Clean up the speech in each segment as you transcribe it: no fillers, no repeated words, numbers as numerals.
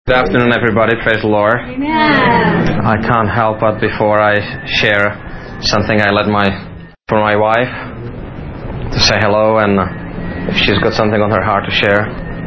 Good afternoon, everybody. Praise the Lord. Amen. I can't help but before I share something, I let for my wife to say hello, and if she's got something on her heart to share.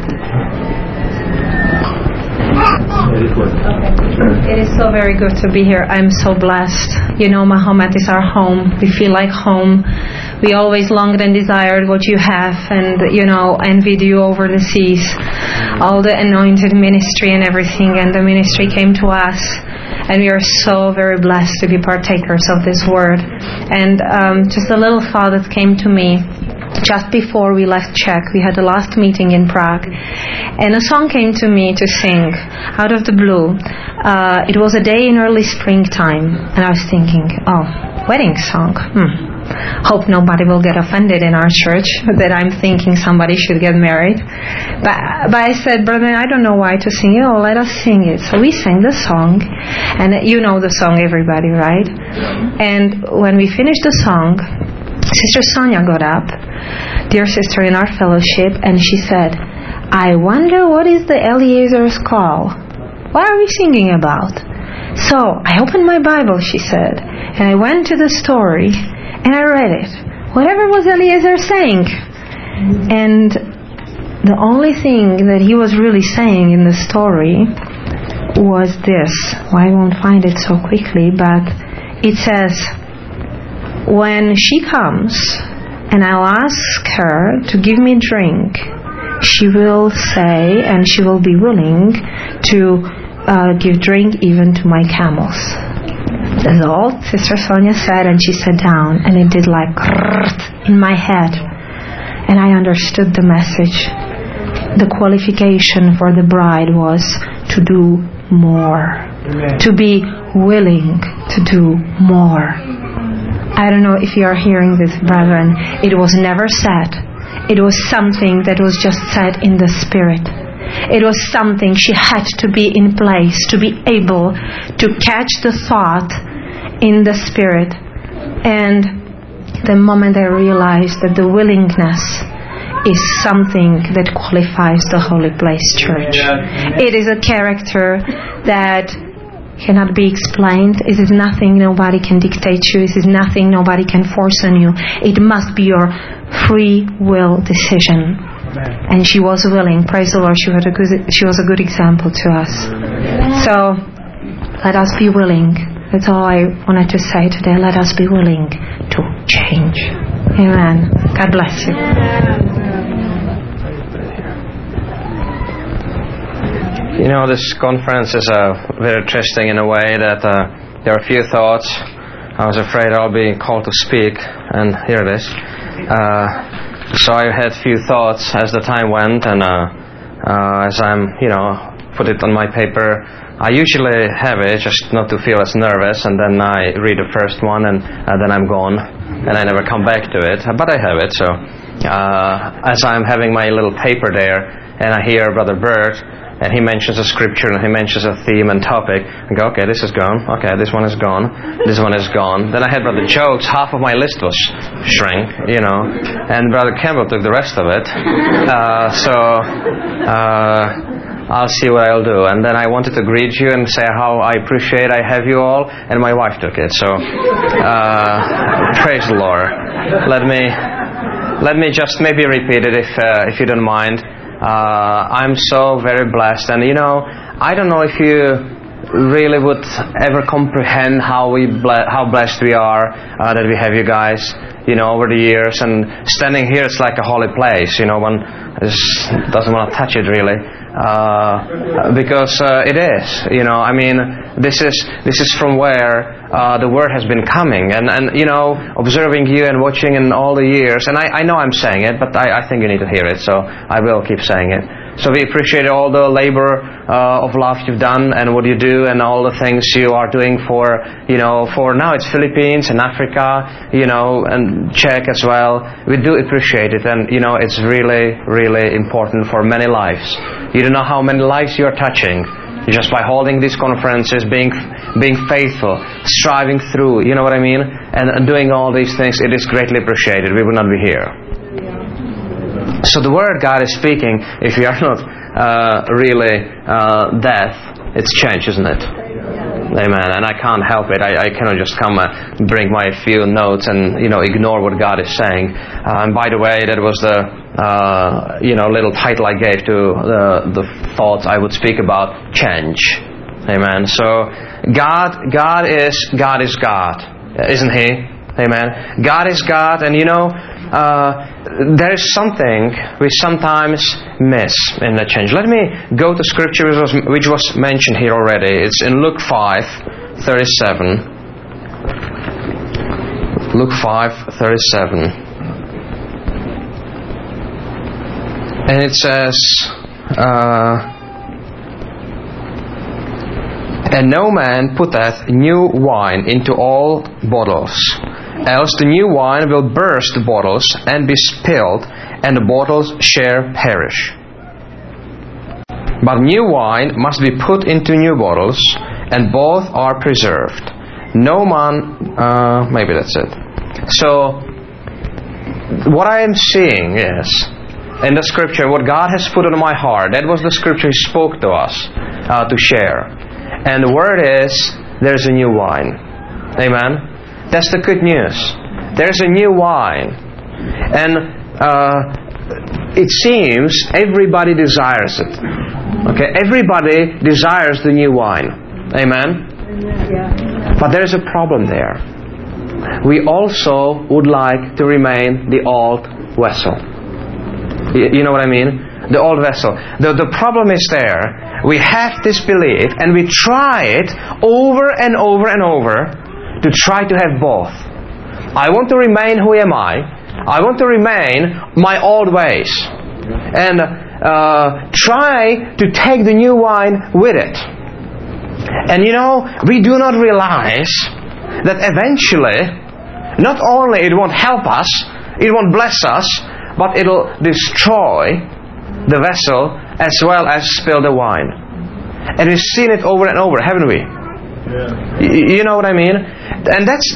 It is so very good to be here. I'm so blessed. You know, Mahomet is our home. We feel like home. We always longed and desired what you have, and, you know, envied you over the seas. All the anointed ministry and everything, and the ministry came to us. And we are so very blessed to be partakers of this word. And just a little thought that came to me. Just before we left Czech, we had the last meeting in Prague, and a song came to me to sing out of the blue. It was a day in early springtime, and I was thinking, oh, wedding song. Hope nobody will get offended in our church that I'm thinking somebody should get married. But I said, brother, I don't know why to sing it. Oh, let us sing it. So we sang the song, and you know the song, everybody, right? And when we finished the song, Sister Sonia got up, dear sister in our fellowship, and she said, I wonder what is the Eliezer's call? What are we singing about? So I opened my Bible, she said, and I went to the story, and I read it. Whatever was Eliezer saying? And the only thing that he was really saying in the story was this. Well, I won't find it so quickly, but it says, when she comes and I'll ask her to give me drink, she will say, and she will be willing to give drink even to my camels. That's all Sister Sonia said, and she sat down, and it did like in my head, and I understood the message. The qualification for the bride was to do more, to be willing to do more. I don't know if you are hearing this, brethren. It was never said. It was something that was just said in the Spirit. It was something she had to be in place to be able to catch the thought in the Spirit. And the moment I realized that the willingness is something that qualifies the Holy Place Church. It is a character that cannot be explained. It is nothing nobody can dictate you. It is nothing nobody can force on you. It must be your free will decision. And she was willing. Praise the Lord. She was a good example to us. So let us be willing. That's all I wanted to say today. Let us be willing to change. Amen. God bless you. You know, this conference is very interesting in a way that there are a few thoughts. I was afraid I'll be called to speak, and here it is. So I had few thoughts as the time went, and as I'm, put it on my paper. I usually have it just not to feel as nervous, and then I read the first one, and then I'm gone, and I never come back to it. But I have it. So as I'm having my little paper there, and I hear Brother Bert, and he mentions a scripture, and he mentions a theme and topic. I go, okay, this is gone. Okay, this one is gone. This one is gone. Then I had Brother Jokes. Half of my list was shrank, and Brother Campbell took the rest of it. I'll see what I'll do. And then I wanted to greet you and say how I appreciate I have you all, and my wife took it. So, praise the Lord. Let me just maybe repeat it if you don't mind. I'm so very blessed, and I don't know if you really would ever comprehend how blessed we are that we have you guys, over the years. And standing here, it's like a holy place. One doesn't want to touch it really, because it is. This is from where the word has been coming, and observing you and watching in all the years. And I know I'm saying it, but I think you need to hear it, so I will keep saying it. So we appreciate all the labor of love you've done and what you do and all the things you are doing for now it's Philippines and Africa, and Czech as well. We do appreciate it, and it's really, really important for many lives. You don't know how many lives you are touching just by holding these conferences, being faithful, striving through, you know what I mean, and doing all these things. It is greatly appreciated. We would not be here. So the word God is speaking, if you are not really death, it's change, isn't it? Amen. And I can't help it. I cannot just come bring my few notes and ignore what God is saying. And by the way, that was the little title I gave to the thoughts I would speak about: change. Amen. So God is God, isn't He? Amen. God is God, and there is something we sometimes miss in the change. Let me go to scripture which was mentioned here already. It's in Luke 5:37. Luke 5:37. And it says, "And no man putteth new wine into old bottles, else the new wine will burst the bottles and be spilled, and the bottles shall perish. But new wine must be put into new bottles, and both are preserved. No man..." maybe that's it. So, what I am seeing is, in the scripture, what God has put on my heart, that was the scripture He spoke to us to share. And the word is, there's a new wine. Amen? That's the good news. There's a new wine. And it seems everybody desires it. Okay? Everybody desires the new wine. Amen? But there's a problem there. We also would like to remain the old vessel. You know what I mean? The old vessel. The problem is there. We have this belief and we try it over and over and over to try to have both. I want to remain who am I want to remain my old ways. And try to take the new wine with it. And we do not realize that eventually, not only it won't help us, it won't bless us, but it'll destroy the vessel as well as spill the wine. And we've seen it over and over, haven't we? Yeah. You know what I mean? And that's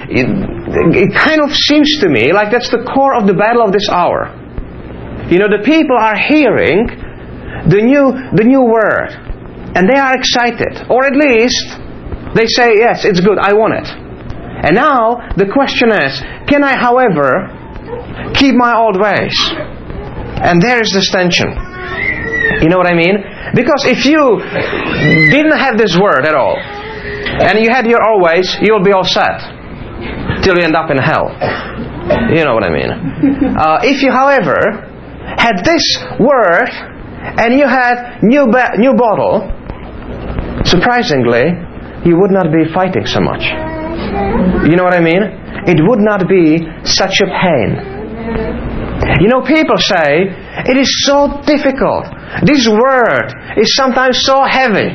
it kind of seems to me like that's the core of the battle of this hour. The people are hearing the new word, and they are excited, or at least they say, yes, it's good, I want it. And now the question is, can I, however, keep my old ways? And there is this tension. You know what I mean? Because if you didn't have this word at all, and you had your old ways, you'll be all set till you end up in hell. You know what I mean? If you, however, had this word and you had new bottle, surprisingly, you would not be fighting so much. You know what I mean? It would not be such a pain. People say, it is so difficult. This word is sometimes so heavy.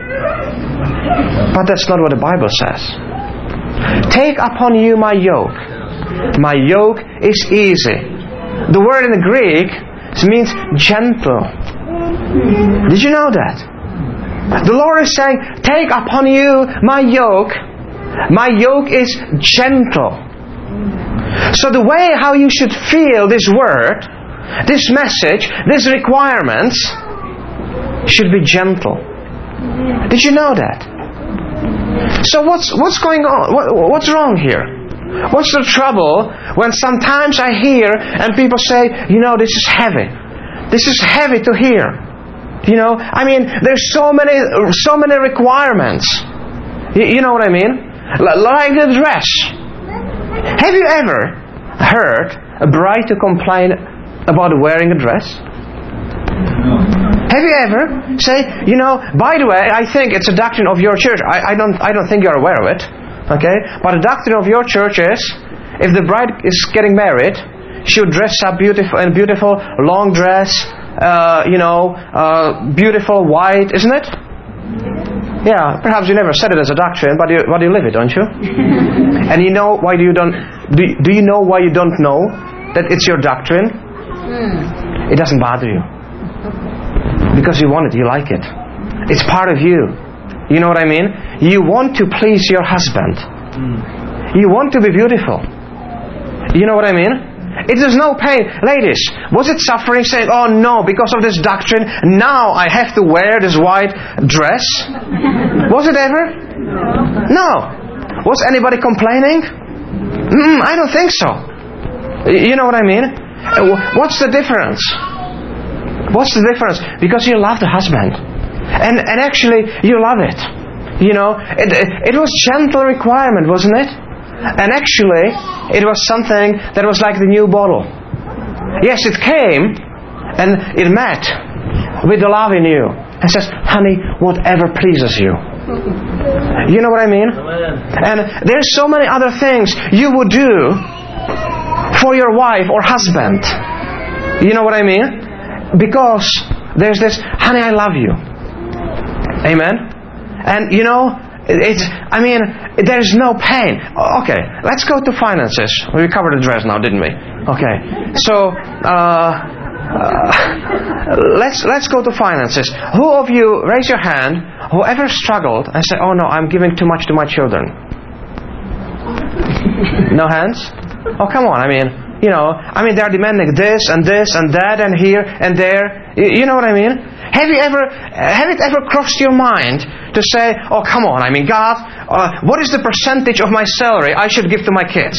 But that's not what the Bible says. Take upon you my yoke. My yoke is easy. The word in the Greek means gentle. Did you know that? The Lord is saying, take upon you my yoke. My yoke is gentle. So the way how you should feel this word, this message, these requirements should be gentle. Did you know that? So what's going on? What's wrong here? What's the trouble when sometimes I hear and people say, this is heavy. This is heavy to hear. There's so many requirements. You know what I mean? Like the dress. Have you ever heard a bride to complain about wearing a dress? Have you ever say, by the way, I think it's a doctrine of your church. I don't think you're aware of it. Okay? But the doctrine of your church is, if the bride is getting married, she would dress up beautiful long dress, beautiful white, isn't it? Yeah, perhaps you never said it as a doctrine, but you live it, don't you? And you know why do you know why you don't know that it's your doctrine? It doesn't bother you. Because you want it, you like it. It's part of you. You know what I mean? You want to please your husband. You want to be beautiful. You know what I mean? It is no pain. Ladies, was it suffering saying, oh no, because of this doctrine, now I have to wear this white dress? Was it ever? No. Was anybody complaining? I don't think so. You know what I mean? What's the difference? What's the difference? Because you love the husband. And actually, you love it. You know, it was gentle requirement, wasn't it? And actually, it was something that was like the new bottle. Yes, it came and it met with the love in you. And says, honey, whatever pleases you. You know what I mean? And there's so many other things you would do for your wife or husband. You know what I mean? Because there's this, honey, I love you. Amen? And you know, there's no pain. Okay, let's go to finances. We covered the dress now, didn't we? Okay, so let's go to finances. Who of you, raise your hand, whoever struggled and said, oh no, I'm giving too much to my children? No hands? Oh, come on, they're demanding this and this and that and here and there. You know what I mean? Have it ever crossed your mind to say, oh, come on, God, what is the percentage of my salary I should give to my kids?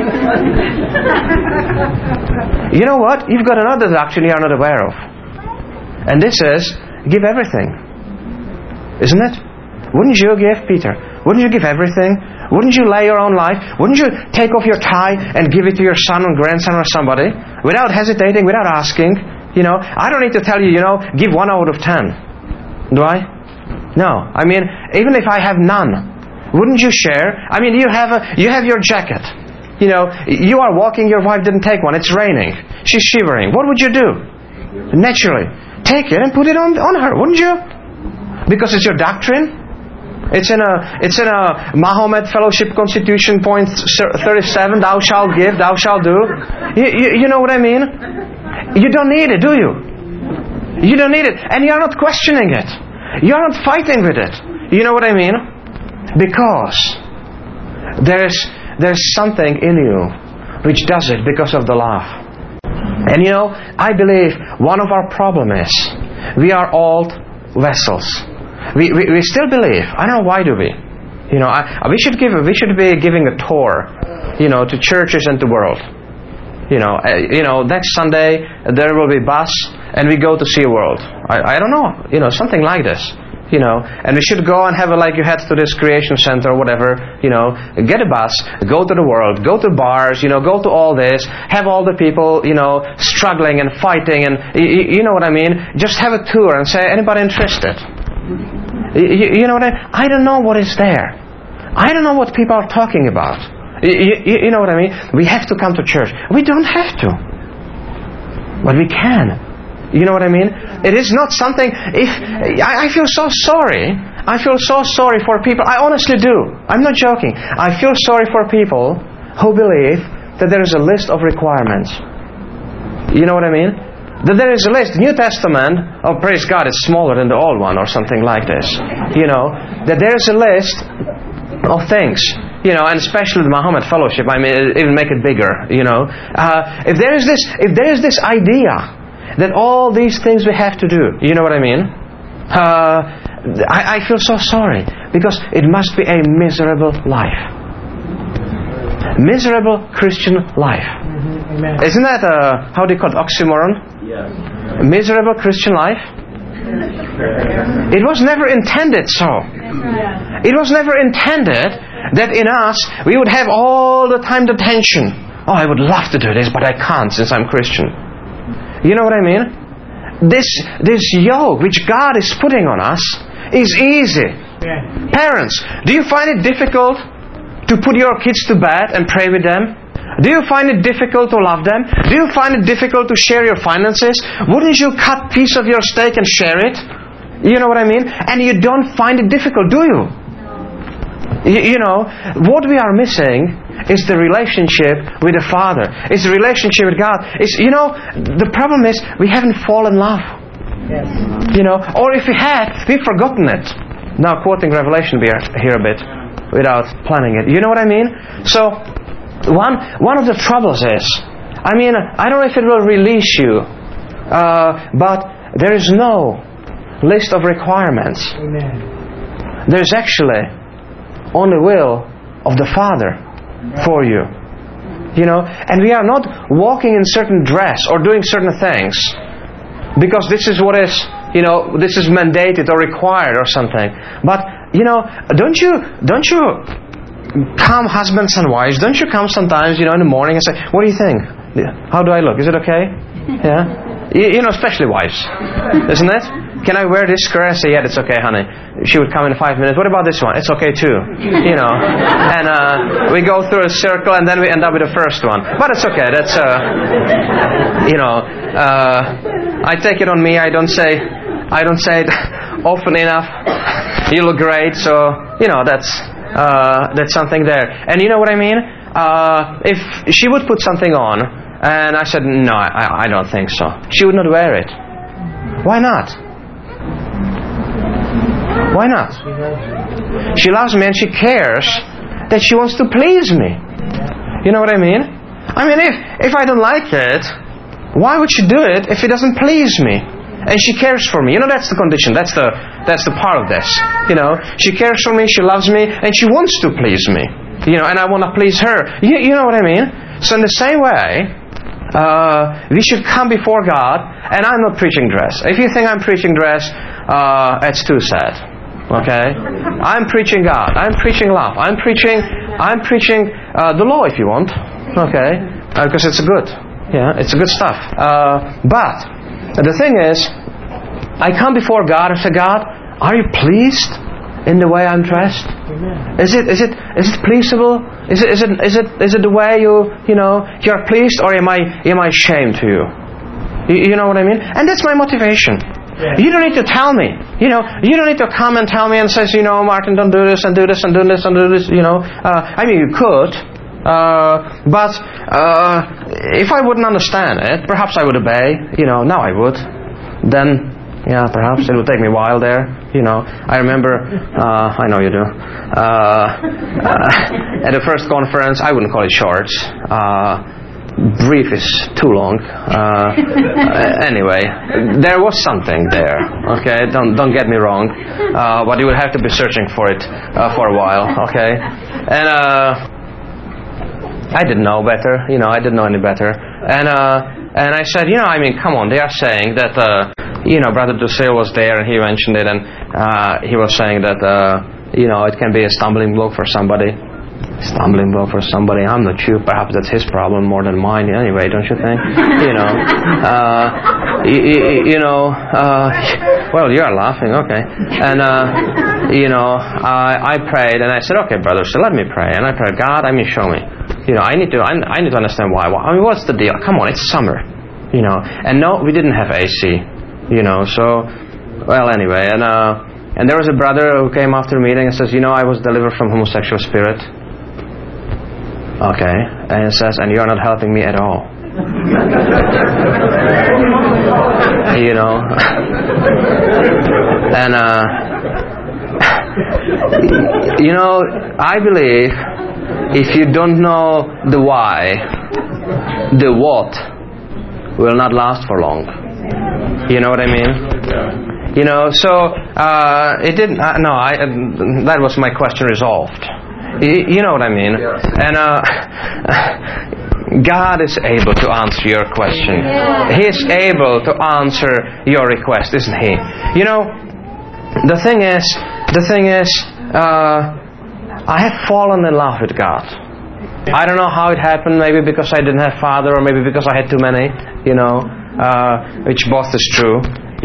You know what? You've got another doctrine you are not aware of. And this is, give everything. Isn't it? Wouldn't you give, Peter? Wouldn't you give everything? Wouldn't you lay your own life? Wouldn't you take off your tie and give it to your son or grandson or somebody? Without hesitating, without asking. You know, I don't need to tell you, give 1 out of 10. Do I? No. Even if I have none, wouldn't you share? You have your jacket. You are walking, your wife didn't take one. It's raining. She's shivering. What would you do? Naturally, take it and put it on her, wouldn't you? Because it's your doctrine. It's in a Mahomet Fellowship Constitution point 37. Thou shalt give, thou shalt do. You know what I mean? You don't need it, do you? You don't need it, and you are not questioning it. You are not fighting with it. You know what I mean? Because there's something in you which does it because of the love. And I believe one of our problems is we are old vessels. We still believe. I don't know, why do we? We should be giving a tour, to churches and the world. Next Sunday there will be bus and we go to see a world. I don't know, something like this. And we should go and have like you head to this creation center or whatever, get a bus, go to the world, go to bars, go to all this, have all the people, struggling and fighting and, you know what I mean? Just have a tour and say, anybody interested? You know what I don't know what is there. I don't know what people are talking about. You know what I mean? We have to come to church. We don't have to. But we can. You know what I mean? It is not something... I feel so sorry. I feel so sorry for people. I honestly do. I'm not joking. I feel sorry for people who believe that there is a list of requirements. You know what I mean? That there is a list. The New Testament, oh praise God, is smaller than the old one or something like this. That there is a list of things. And especially the Mahomet Fellowship, even make it bigger. If there is this idea that all these things we have to do, you know what I mean? I feel so sorry because it must be a miserable life. Miserable Christian life. Amen. Isn't that how they call it, oxymoron? Yes. Miserable Christian life? It was never intended so. It was never intended that in us we would have all the time the tension. Oh, I would love to do this, but I can't since I'm Christian. You know what I mean? This yoke which God is putting on us is easy. Yeah. Parents, do you find it difficult to put your kids to bed and pray with them? Do you find it difficult to love them? Do you find it difficult to share your finances? Wouldn't you cut a piece of your steak and share it? You know what I mean? And you don't find it difficult, do you? What we are missing is the relationship with the Father. It's the relationship with God. The problem is we haven't fallen in love. Yes. Or if we had, we've forgotten it. Now quoting Revelation here a bit without planning it. You know what I mean? So one of the troubles is I mean, I don't know if it will release you, but there is no list of requirements. Amen. There's actually only will of the Father for you. You know, and we are not walking in certain dress or doing certain things because this is what is, you know, this is mandated or required or something. But, you know, don't you come, husbands and wives, don't you come sometimes, you know, in the morning and say, what do you think? How do I look? Is it okay? Yeah? You know, especially wives, isn't it? Can I wear this skirt? I say, yeah, it's okay, honey. She would come in 5 minutes. What about this one? It's okay too. You know. And we go through a circle and then we end up with the first one. But it's okay. That's, you know, I take it on me. I don't say it often enough. You look great. So, you know, that's something there. And you know what I mean? If she would put something on, and I said, no, I don't think so, she would not wear it. Why not? Why not? She loves me and she cares that she wants to please me. You know what I mean? I mean, if I don't like it, why would she do it if it doesn't please me? And she cares for me. You know, that's the condition. That's the part of this. You know, she cares for me, she loves me, and she wants to please me. You know, and I want to please her. You know what I mean? So in the same way, we should come before God, and I'm not preaching dress. If you think I'm preaching dress, it's too sad. Okay? I'm preaching God. I'm preaching love. I'm preaching the law if you want. Okay? Because it's good. Yeah, it's good stuff. But the thing is, I come before God and say, God, are you pleased in the way I'm dressed? Is it pleasable? Is it the way you're pleased, or am I ashamed to you? You know what I mean? And that's my motivation. Yeah. You don't need to tell me. You don't need to come and tell me and say, Martin, don't do this and do this and do this and do this. I mean, you could, but if I wouldn't understand it, perhaps I would obey. Now I would. Then, yeah, perhaps it would take me a while there. I remember. I know you do. At the first conference, I wouldn't call it shorts. Brief is too long. Anyway, there was something there. Okay, don't get me wrong. But you would have to be searching for it for a while. Okay, and I didn't know better. I didn't know any better. And I said, I mean, come on. They are saying that Brother Dussel was there and he mentioned it, and he was saying that it can be a stumbling block for somebody. I'm not sure. Perhaps that's his problem more than mine. Anyway, don't you think? Well, you are laughing. Okay. And I prayed and I said, okay, brother, so let me pray. And I prayed, God, show me. I need to understand why. I mean, what's the deal? Come on, it's summer. And no, we didn't have AC. So, well, anyway, and there was a brother who came after the meeting and says, I was delivered from homosexual spirit. Okay, and it says, and you're not helping me at all. And I believe if you don't know the why, the what will not last for long. You know what I mean? So it didn't. That was my question resolved. You know what I mean? And God is able to answer your question. He is able to answer your request, isn't He? The thing is, I have fallen in love with God. I don't know how it happened. Maybe because I didn't have father, or maybe because I had too many. Which both is true.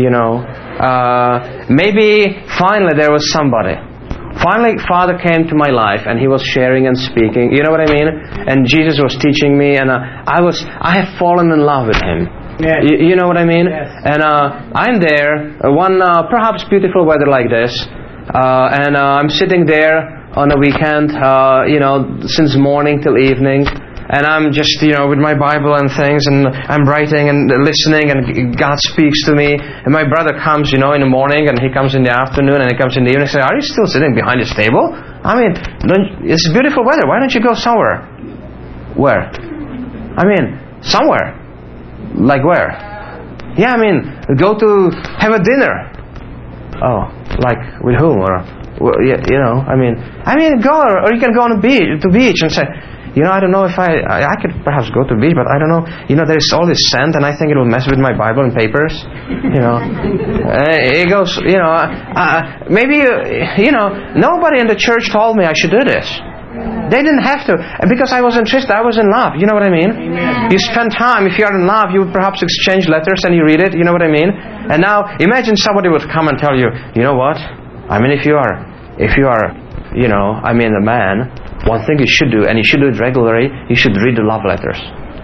Maybe finally there was somebody. Finally, Father came to my life and He was sharing and speaking. You know what I mean? And Jesus was teaching me, and I have fallen in love with Him. Yes. You know what I mean? Yes. And I'm there one perhaps beautiful weather like this, and I'm sitting there on a weekend, since morning till evening. And I'm just, with my Bible and things, and I'm writing and listening, and God speaks to me. And my brother comes, in the morning, and he comes in the afternoon, and he comes in the evening and says, are you still sitting behind this table? I mean, it's beautiful weather. Why don't you go somewhere? Where? I mean, Somewhere. Like where? Yeah, I mean, go to have a dinner. Oh, like with whom? Or, you know, I mean, go, or you can go on the beach and say, you know, I don't know if I could perhaps go to the beach, but I don't know. You know, there's all this sand, and I think it will mess with my Bible and papers. You know, it goes. You know, maybe you know, nobody in the church told me I should do this. They didn't have to, because I was interested. I was in love. You know what I mean? Amen. You spend time. If you are in love, you would perhaps exchange letters and you read it. You know what I mean? And now imagine somebody would come and tell you, you know what? I mean, if you are, you know, I mean, a man. One thing you should do, and you should do it regularly, you should read the love letters.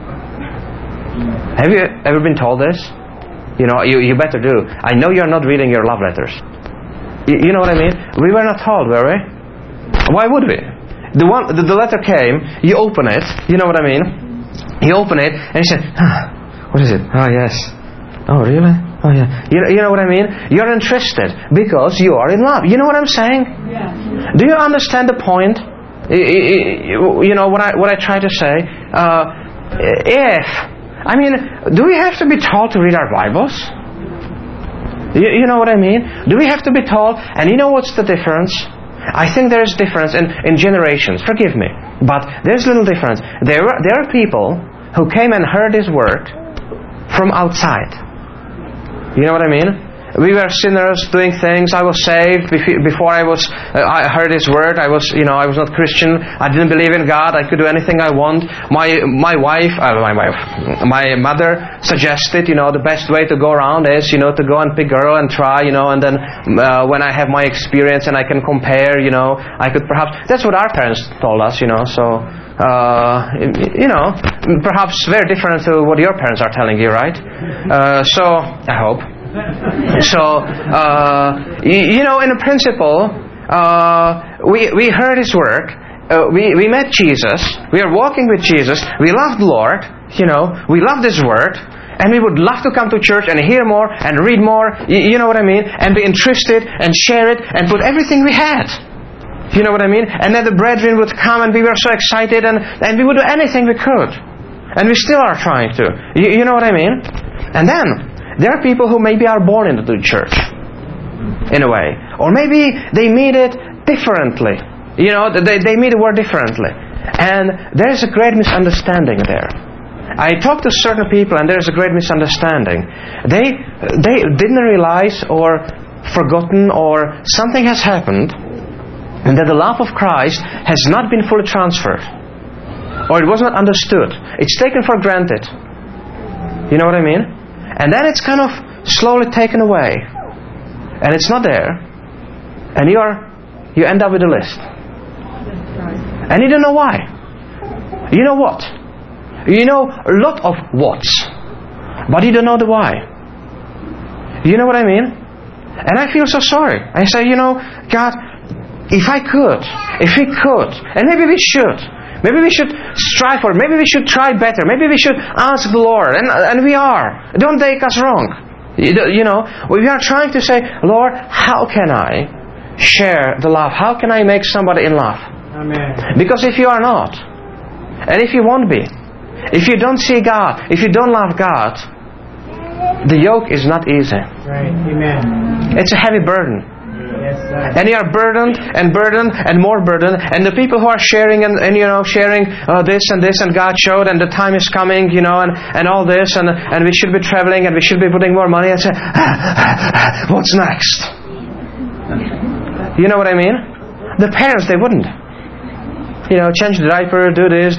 Have you ever been told this? You know, you better do. I know you're not reading your love letters. You know what I mean? We were not told, were we? Why would we? The letter came, you open it, you know what I mean? You open it, and you say, what is it? Oh, yes. Oh, really? Oh, yeah. You know what I mean? You're interested because you are in love. You know what I'm saying? Yeah. Do you understand the point? You know what I try to say? Do we have to be told to read our Bibles? You know what I mean? Do we have to be told? And you know what's the difference? I think there is difference in generations. Forgive me, but there's little difference. There are people who came and heard His word from outside. You know what I mean? We were sinners doing things. I was saved before I heard His word. I was not Christian. I didn't believe in God. I could do anything I want. My mother suggested, you know, the best way to go around is, you know, to go and pick a girl and try, you know, and then when I have my experience and I can compare, you know, I could perhaps. That's what our parents told us, you know. So, you know, perhaps very different to what your parents are telling you, right? So I hope. So, you know, in principle, we heard His word. We met Jesus. We are walking with Jesus. We love the Lord. You know, we love His word. And we would love to come to church and hear more and read more. You know what I mean? And be interested and share it and put everything we had. You know what I mean? And then the brethren would come and we were so excited and we would do anything we could. And we still are trying to. You know what I mean? And then there are people who maybe are born into the church, in a way. Or maybe they meet it differently. You know, they meet the word differently. And there's a great misunderstanding there. I talked to certain people and there's a great misunderstanding. They didn't realize or forgotten or something has happened and that the love of Christ has not been fully transferred. Or it was not understood. It's taken for granted. You know what I mean? And then it's kind of slowly taken away. And it's not there. And you end up with a list. And you don't know why. You know what? You know a lot of what's. But you don't know the why. You know what I mean? And I feel so sorry. I say, you know, God, if we could, and maybe we should. Maybe we should strive for it. Maybe we should try better. Maybe we should ask the Lord. And we are. Don't take us wrong. You know, we are trying to say, Lord, how can I share the love? How can I make somebody in love? Amen. Because if you are not, and if you won't be, if you don't see God, if you don't love God, the yoke is not easy. Right. Amen. It's a heavy burden. Yes, and you are burdened and more burdened, and the people who are sharing and you know, sharing this and God showed, and the time is coming, you know, and all this, and we should be traveling and we should be putting more money, and say, what's next? You know what I mean? The parents, they wouldn't. You know, change the diaper, do this.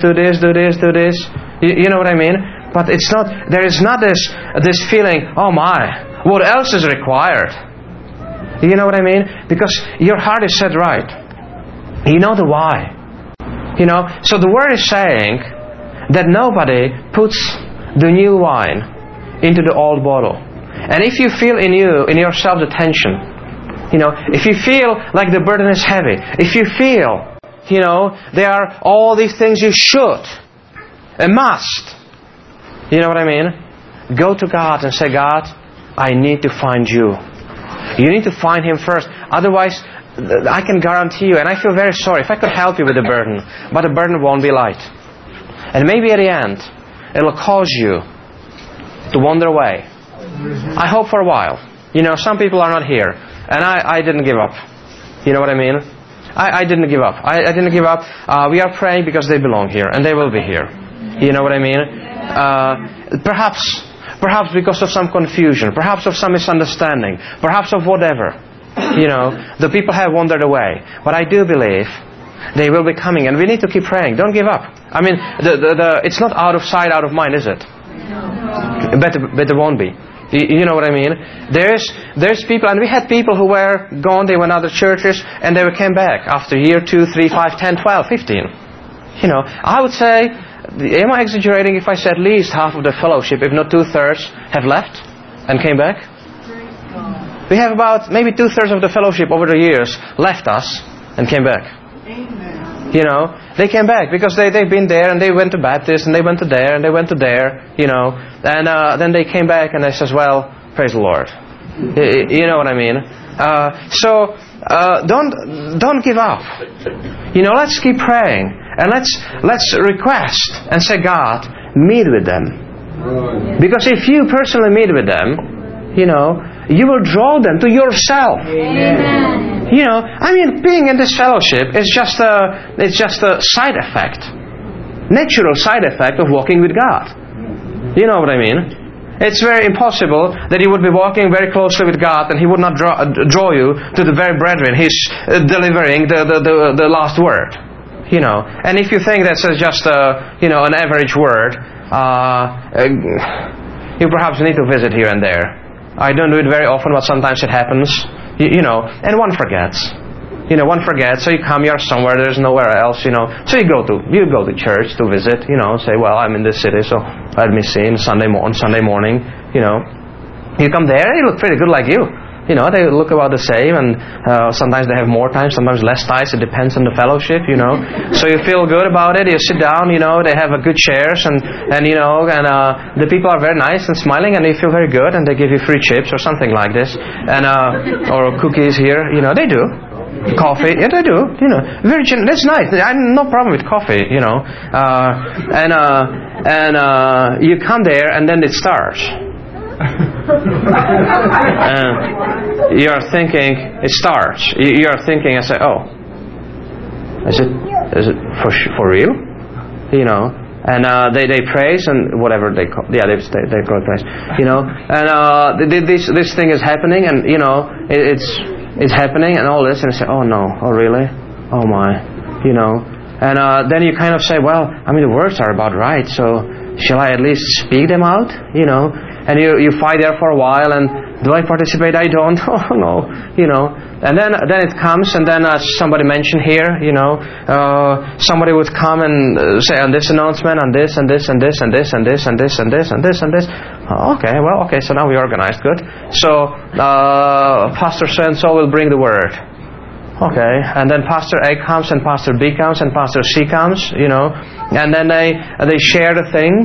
You know what I mean? But it's not. There is not this feeling. Oh my, what else is required? You know what I mean? Because your heart is set right. You know the why. You know, so the word is saying that nobody puts the new wine into the old bottle. And if you feel in yourself the tension, you know, if you feel like the burden is heavy, if you feel, you know, there are all these things you should and must, you know what I mean? Go to God and say, God, I need to find you. You need to find Him first. Otherwise, I can guarantee you, and I feel very sorry if I could help you with the burden, but the burden won't be light. And maybe at the end, it'll cause you to wander away. I hope for a while. Some people are not here. And I didn't give up. You know what I mean? I didn't give up. I didn't give up. We are praying because they belong here. And they will be here. You know what I mean? Perhaps because of some confusion. Perhaps of some misunderstanding. Perhaps of whatever. The people have wandered away. But I do believe they will be coming. And we need to keep praying. Don't give up. I mean, it's not out of sight, out of mind, is it? But it won't be. You know what I mean? There's people, and we had people who were gone, they went to other churches, and they came back after a year, 2, 3, 5, 10, 12, 15. I would say, am I exaggerating if I say at least half of the fellowship, if not 2/3, have left and came back? We have about maybe 2/3 of the fellowship over the years left us and came back. They came back because they've been there and they went to Baptist and they went to there and they went to there, and then they came back and they says, well, praise the Lord. You know what I mean? So don't give up. Let's keep praying and let's request and say, God, meet with them. Because if you personally meet with them, you will draw them to yourself. Amen. Being in this fellowship is just a side effect, natural side effect of walking with God. You know what I mean? It's very impossible that you would be walking very closely with God and He would not draw you to the very brethren He's delivering the last word. And if you think that's just an average word, you perhaps need to visit here and there. I don't do it very often, but sometimes it happens. And one forgets. One forgets. So you come here somewhere, there's nowhere else. So you go to church to visit. Say, well, I'm in this city, so let me see. On Sunday morning, you come there, they look pretty good like you. They look about the same, and sometimes they have more time, sometimes less time. It depends on the fellowship, So you feel good about it. You sit down, they have a good chairs, and the people are very nice and smiling, and you feel very good, and they give you free chips or something like this, and or cookies here. They do. Coffee, yeah, they do. Very that's nice. I have no problem with coffee. And you come there, and then it starts. You are thinking, it starts. You are thinking, I say, oh, is it for real? And they praise and whatever they call, they call it praise. And this thing is happening, and it's happening, and all this, and I say, oh no, oh really, oh my, and then you kind of say, well, the words are about right, so shall I at least speak them out? And you fight there for a while, and do I participate? I don't. Oh no, And then it comes, and then somebody mentioned here, somebody would come and say on this announcement, on this and this and this and this and this and this and this and this and this. Oh, okay, so now we organized, good. So Pastor so and so will bring the word. Okay, and then Pastor A comes, and Pastor B comes, and Pastor C comes, and then they share the thing.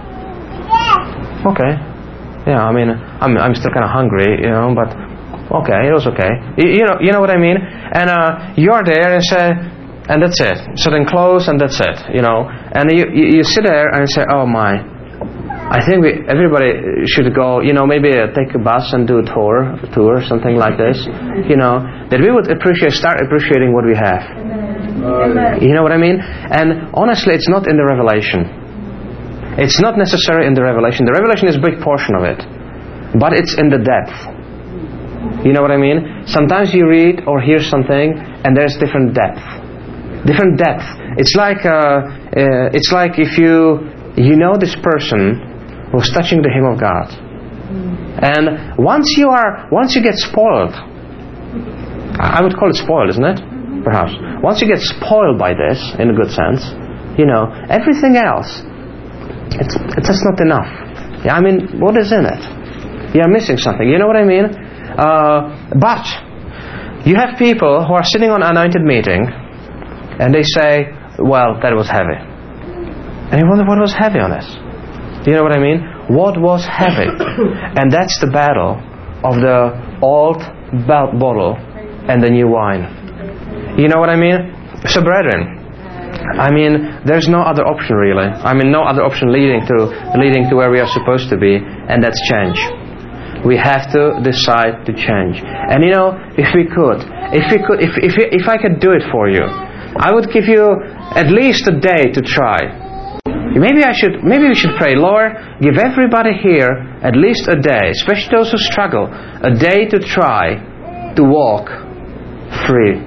Okay. Yeah, I'm still kind of hungry, but okay, it was okay. You know what I mean? And you're there and say, and that's it. So then close, and that's it. And you sit there and say, oh my, I think everybody should go. Maybe take a bus and do a tour, something like this. That we would start appreciating what we have. You know what I mean? And honestly, it's not in the Revelation. It's not necessary in the Revelation. The Revelation is a big portion of it. But it's in the depth. You know what I mean? Sometimes you read or hear something and there's different depth. Different depth. It's like if you know this person who's touching the hem of God. And once you get spoiled, I would call it spoiled, isn't it? Perhaps. Once you get spoiled by this, in a good sense, everything else, it's just not enough. Yeah, what is in it? You're missing something. You know what I mean? But you have people who are sitting on an anointed meeting, and they say, well, that was heavy. And you wonder what was heavy on this. You know what I mean? What was heavy? And that's the battle of the old bottle and the new wine. You know what I mean? So brethren, I mean, there's no other option really. I mean, no other option leading to where we are supposed to be, and that's change. We have to decide to change. And you know, if I could do it for you, I would give you at least a day to try. Maybe we should pray, Lord, give everybody here at least a day, especially those who struggle, a day to try to walk free.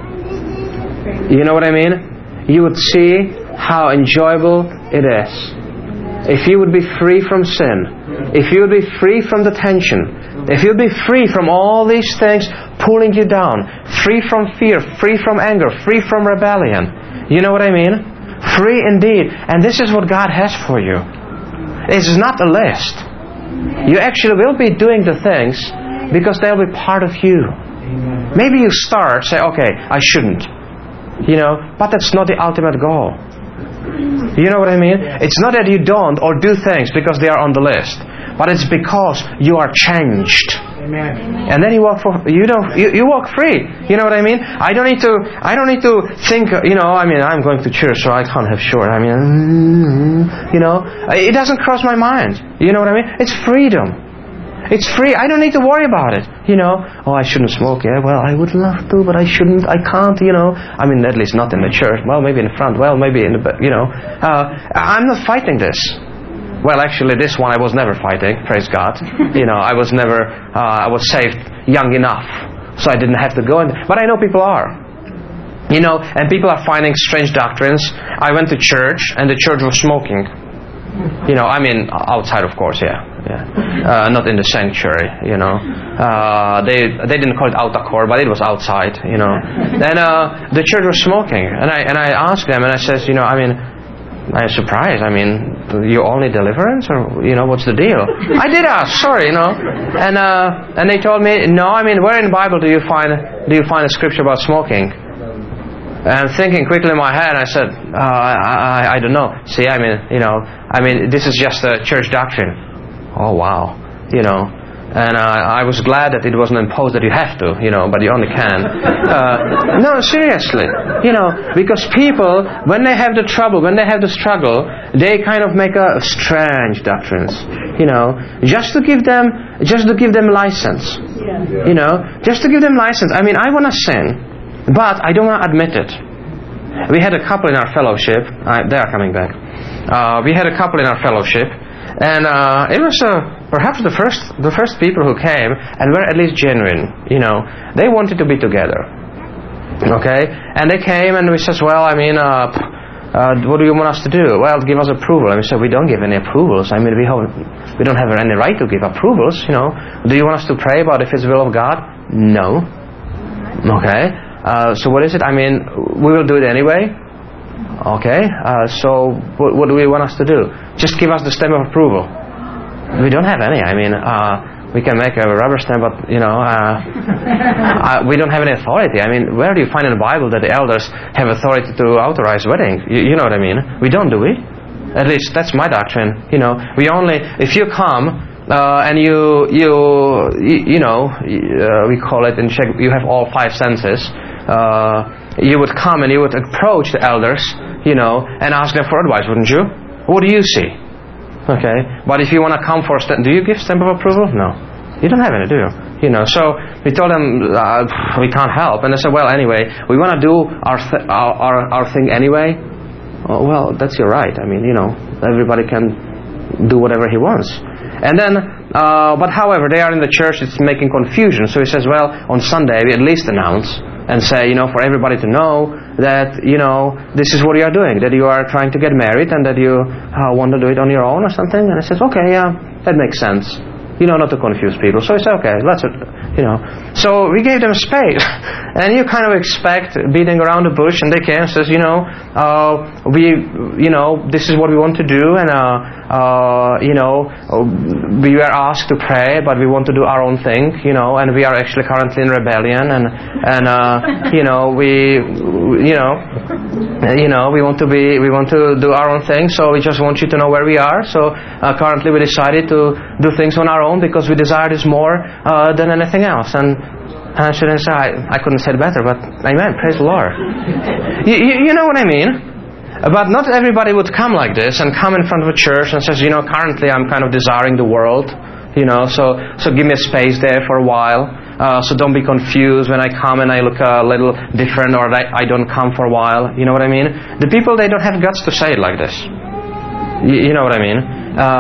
You know what I mean? You would see how enjoyable it is. If you would be free from sin, if you would be free from the tension, if you would be free from all these things pulling you down, free from fear, free from anger, free from rebellion. You know what I mean? Free indeed. And this is what God has for you. It's not a list. You actually will be doing the things because they'll be part of you. Maybe you start, say, okay, I shouldn't. You know, but that's not the ultimate goal. You know what I mean? It's not that you don't or do things because they are on the list, but it's because you are changed. Amen. And then you walk you walk free. You know what I mean? I don't need to think, you know, I mean, I'm going to church so I can't have short. I mean, you know, it doesn't cross my mind. You know what I mean? It's freedom. It's free. I don't need to worry about it. You know, oh, I shouldn't smoke. Yeah, well, I would love to, but I shouldn't. I can't. You know, I mean, at least not in the church. Well, maybe in the front. Well, maybe in the back. You know, I'm not fighting this. Well, actually, this one I was never fighting. Praise God. You know, I was never. I was saved young enough, so I didn't have to go in. But I know people are. You know, and people are finding strange doctrines. I went to church, and the church was smoking. You know, I mean, outside, of course, yeah. Not in the sanctuary, you know. They didn't call it outdoor, but it was outside, you know. And the church was smoking, and I asked them, and I says, you know, I mean, I'm surprised. I mean, you only deliverance, or you know, what's the deal? I did ask, sorry, you know. And they told me, no, I mean, where in the Bible do you find a scripture about smoking? And thinking quickly in my head, I said, I don't know. See, I mean, this is just a church doctrine. Oh, wow. You know, and I was glad that it wasn't imposed that you have to, you know, but you only can. No, seriously. You know, because people, when they have the trouble, when they have the struggle, they kind of make a strange doctrines. You know, just to give them license. You know, just to give them license. I mean, I want to sin. But I don't want to admit it. We had a couple in our fellowship. They are coming back. We had a couple in our fellowship, and it was perhaps the first people who came and were at least genuine. You know, they wanted to be together. Okay, and they came and we says, well, I mean, what do you want us to do? Well, give us approval. And we said, we don't give any approvals. I mean, we don't have any right to give approvals. You know, do you want us to pray about if it's the will of God? No. Okay. So what is it? I mean, we will do it anyway. Okay. So what do we want us to do? Just give us the stamp of approval. We don't have any. I mean, we can make a rubber stamp, but you know, we don't have any authority. I mean, where do you find in the Bible that the elders have authority to authorize weddings? You know what I mean? We don't, do we? At least that's my doctrine. You know, we only if you come. And you know, we call it in Czech, you have all five senses. You would come and you would approach the elders, you know, and ask them for advice, wouldn't you? What do you see? Okay, but if you want to come for do you give stamp of approval? No, you don't have any, do you? You know, so we told them we can't help, and they said, well, anyway, we want to do our thing anyway. Oh, well, that's your right. I mean, you know, everybody can do whatever he wants. And then, but however, they are in the church, it's making confusion. So he says, well, on Sunday, we at least announce and say, you know, for everybody to know that, you know, this is what you are doing, that you are trying to get married and that you want to do it on your own or something. And I says, okay, yeah, that makes sense. You know, not to confuse people. So he said, okay, let's, you know. So we gave them space. And you kind of expect beating around the bush, and they came and says, you know, this is what we want to do, and, you know, we were asked to pray, but we want to do our own thing, you know, and we are actually currently in rebellion, and you know, we want to do our own thing, so we just want you to know where we are. So currently we decided to do things on our own because we desire this more than anything else. And I shouldn't say, I couldn't say it better, but amen, praise the Lord. You know what I mean? But not everybody would come like this and come in front of a church and says, currently I'm kind of desiring the world, so give me a space there for a while. So don't be confused when I come and I look a little different, or I don't come for a while. You know what I mean? The people, they don't have guts to say it like this. You know what I mean?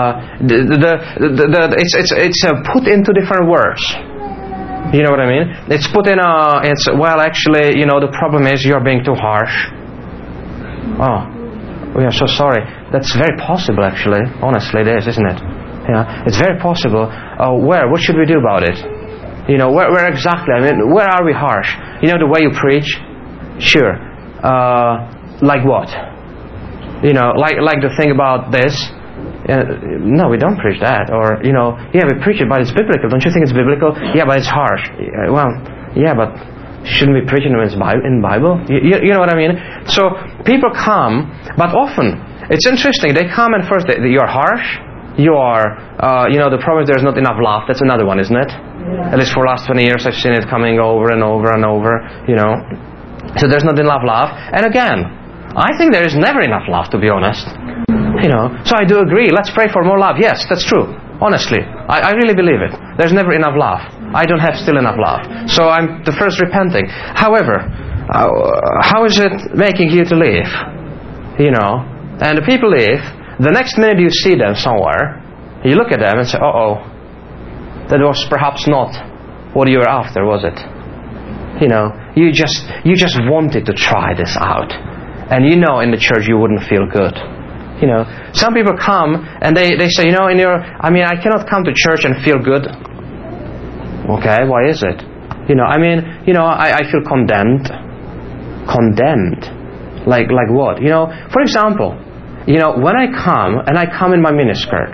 It's put into different words. You know what I mean? It's put in actually, the problem is you're being too harsh. Oh, we are so sorry. That's very possible, actually. Honestly, it is, isn't it? Yeah, it's very possible. What should we do about it? Where exactly? I mean, where are we harsh? The way you preach? Sure. Like what? Like the thing about this? No, we don't preach that. Or, we preach it, but it's biblical. Don't you think it's biblical? Yeah, but it's harsh. Well, yeah, but shouldn't we preach it in the Bible? You know what I mean? So people come, but often, it's interesting, they come and first you're harsh, you are, the problem is there's not enough love. That's another one, isn't it? Yeah. At least for the last 20 years I've seen it coming over and over and over, So there's not enough love. And again, I think there is never enough love, to be honest. So I do agree, let's pray for more love. Yes, that's true. Honestly, I really believe it. There's never enough love. I don't have still enough love. So I'm the first repenting. However, how is it making you to leave? And the people leave. The next minute you see them somewhere, you look at them and say, uh-oh, that was perhaps not what you were after, was it? You just wanted to try this out. And in the church you wouldn't feel good. Some people come and they say, I cannot come to church and feel good. Okay, why is it? I feel condemned. Condemned. Like what? For example, when I come in my miniskirt,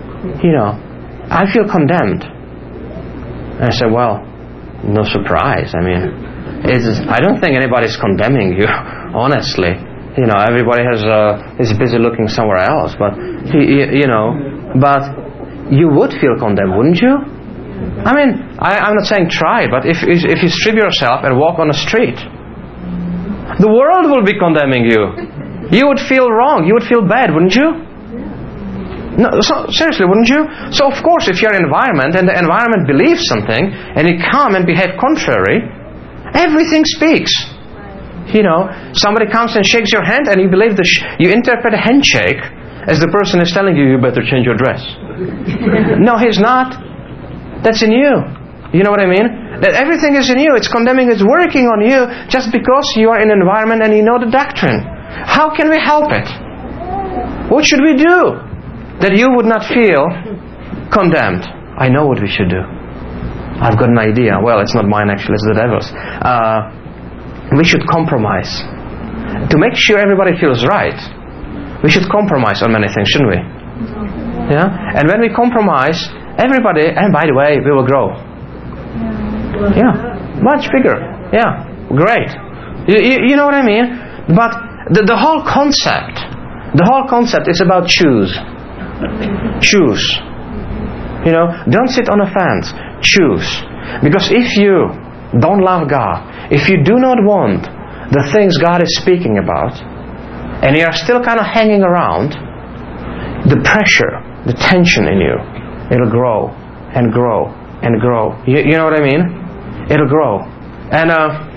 I feel condemned. And I say, well, no surprise. I don't think anybody's condemning you, honestly. Everybody is busy looking somewhere else, but but you would feel condemned, wouldn't you? I'm not saying try, but if you strip yourself and walk on the street, the world will be condemning you. You would feel wrong. You would feel bad, wouldn't you? No, so, seriously, wouldn't you? So of course, if you're in an environment and the environment believes something, and you come and behave contrary, everything speaks. Somebody comes and shakes your hand, and you believe you interpret a handshake as the person is telling you better change your dress. No, he's not. That's in you. You know what I mean? That everything is in you. It's condemning. It's working on you just because you are in an environment and you know the doctrine. How can we help it? What should we do that you would not feel condemned? I know what we should do. I've got an idea. Well, it's not mine actually. It's the devil's. We should compromise. To make sure everybody feels right, we should compromise on many things, shouldn't we? Yeah? And when we compromise, everybody, and by the way, we will grow. Yeah, much bigger. Yeah, great. You know what I mean? But the whole concept is about choose. Choose. Don't sit on a fence. Choose. Because if you don't love God, if you do not want the things God is speaking about, and you are still kind of hanging around, the pressure, the tension in you, it'll grow and grow and grow. You know what I mean? It'll grow. And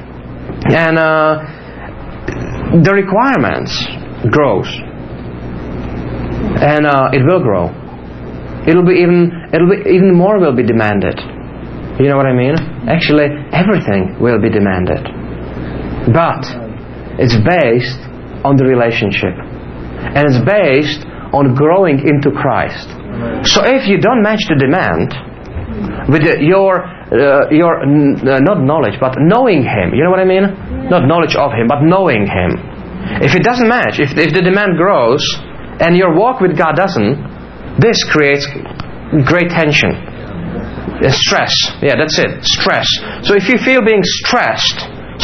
the requirements grows. And it will grow. It'll be even more will be demanded. You know what I mean? Actually, everything will be demanded. But it's based on the relationship. And it's based on growing into Christ. So if you don't match the demand with your not knowledge, but knowing Him. You know what I mean? Not knowledge of Him, but knowing Him. If it doesn't match, if the demand grows, and your walk with God doesn't, this creates great tension. Stress. Yeah, that's it. Stress. So if you feel being stretched,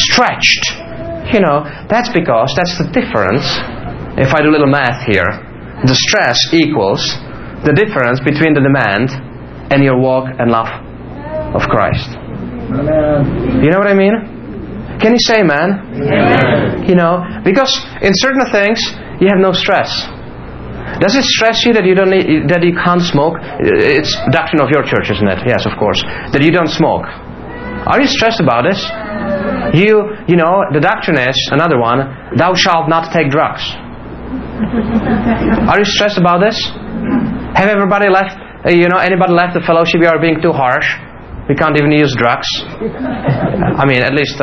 that's because that's the difference. If I do a little math here, the stress equals the difference between the demand and your walk and love of Christ. Amen. You know what I mean? Can you say amen? Amen. Because in certain things, you have no stress. Does it stress you that that you can't smoke? It's doctrine of your church, isn't it? Yes, of course. That you don't smoke. Are you stressed about this? You know, the doctrine is another one. Thou shalt not take drugs. Are you stressed about this? Have everybody left? Anybody left the fellowship? We are being too harsh. We can't even use drugs. I mean, at least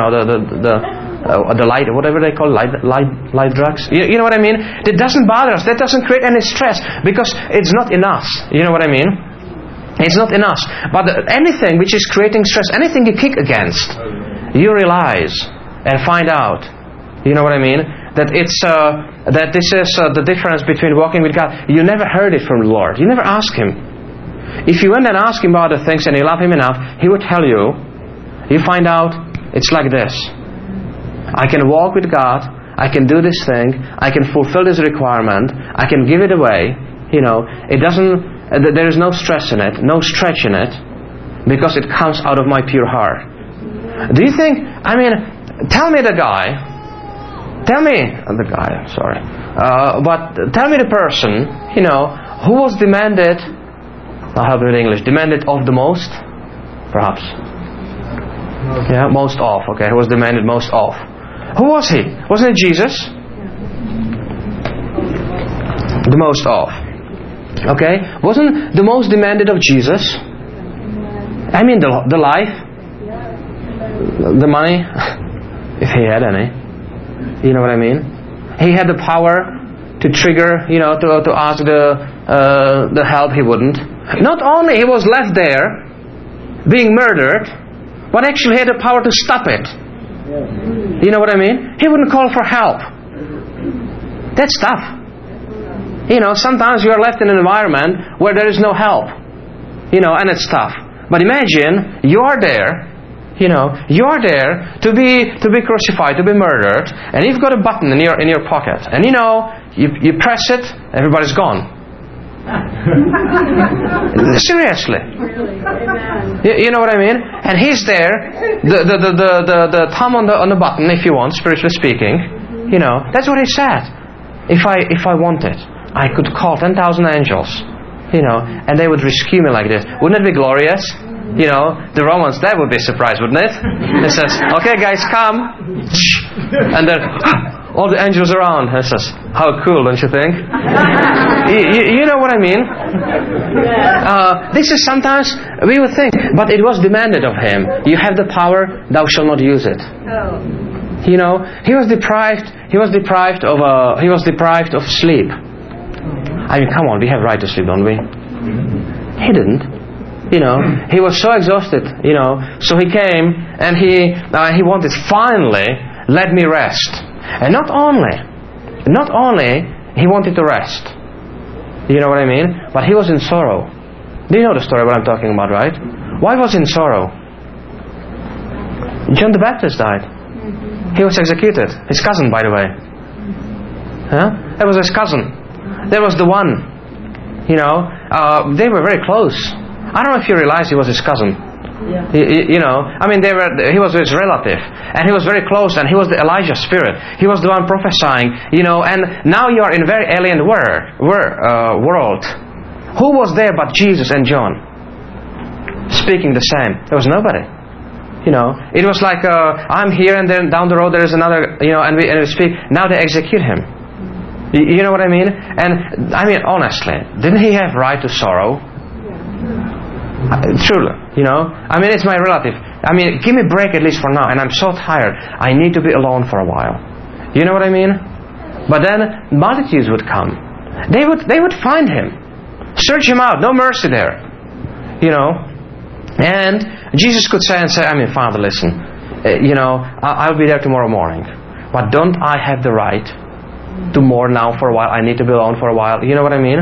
the light, whatever they call light drugs. You know what I mean? That doesn't bother us. That doesn't create any stress because it's not in us. You know what I mean? It's not in us. But anything which is creating stress, anything you kick against, you realize and find out. You know what I mean? That it's that this is the difference between walking with God. You never heard it from the Lord. You never ask Him. If you went and asked Him about the things and you love Him enough, He would tell you. You find out it's like this. I can walk with God. I can do this thing. I can fulfill this requirement. I can give it away. You know, it doesn't. There is no stress in it, no stretch in it, because it comes out of my pure heart. Do you think? I mean, tell me the guy. Tell me the guy. Sorry, but tell me the person. You know, who was demanded. I'll help you with English. Demanded of the most, perhaps. Yeah, most of. Okay, who was demanded most of? Who was he? Wasn't it Jesus? The most of. Okay, wasn't the most demanded of Jesus? I mean, the life, the money, if he had any. You know what I mean? He had the power to trigger, to ask the help. He wouldn't. Not only he was left there, being murdered, but actually he had the power to stop it. You know what I mean? He wouldn't call for help. That's tough. Sometimes you are left in an environment where there is no help. And it's tough. But imagine you are there. You are there to be crucified, to be murdered, and you've got a button in your pocket, and you press it, everybody's gone. Seriously. You know what I mean? And he's there, the thumb on the button, if you want, spiritually speaking. That's what he said. If I wanted, I could call 10,000 angels, and they would rescue me like this. Wouldn't it be glorious? The Romans, that would be a surprise, wouldn't it? It says, okay guys, come. And then all the angels around. It says, how cool, don't you think? You know what I mean? This is sometimes, we would think, but it was demanded of him. You have the power, thou shalt not use it. He was deprived of sleep. I mean, come on, we have right to sleep, don't we? He didn't. He was so exhausted, so he came and he wanted, finally, let me rest. And not only he wanted to rest, you know what I mean? But he was in sorrow. Do you know the story what I'm talking about, right? Why was he in sorrow? John the Baptist died. He was executed. His cousin, by the way. That was his cousin. That was the one. They were very close. I don't know if you realize he was his cousin. Yeah. He was his relative, and he was very close, and he was the Elijah spirit. He was the one prophesying, and now you are in a very alien world. Who was there but Jesus and John? Speaking the same. There was nobody. It was like, I'm here, and then down the road there is another, and we speak. Now they execute him. You know what I mean? And, I mean, honestly, didn't he have right to sorrow? Truly, I mean, it's my relative. I mean, give me a break at least for now, and I'm so tired. I need to be alone for a while. You know what I mean? But then multitudes would come. They would find him, search him out. No mercy there, And Jesus could say, Father, listen, I'll be there tomorrow morning, but don't I have the right to mourn now for a while? I need to be alone for a while. You know what I mean?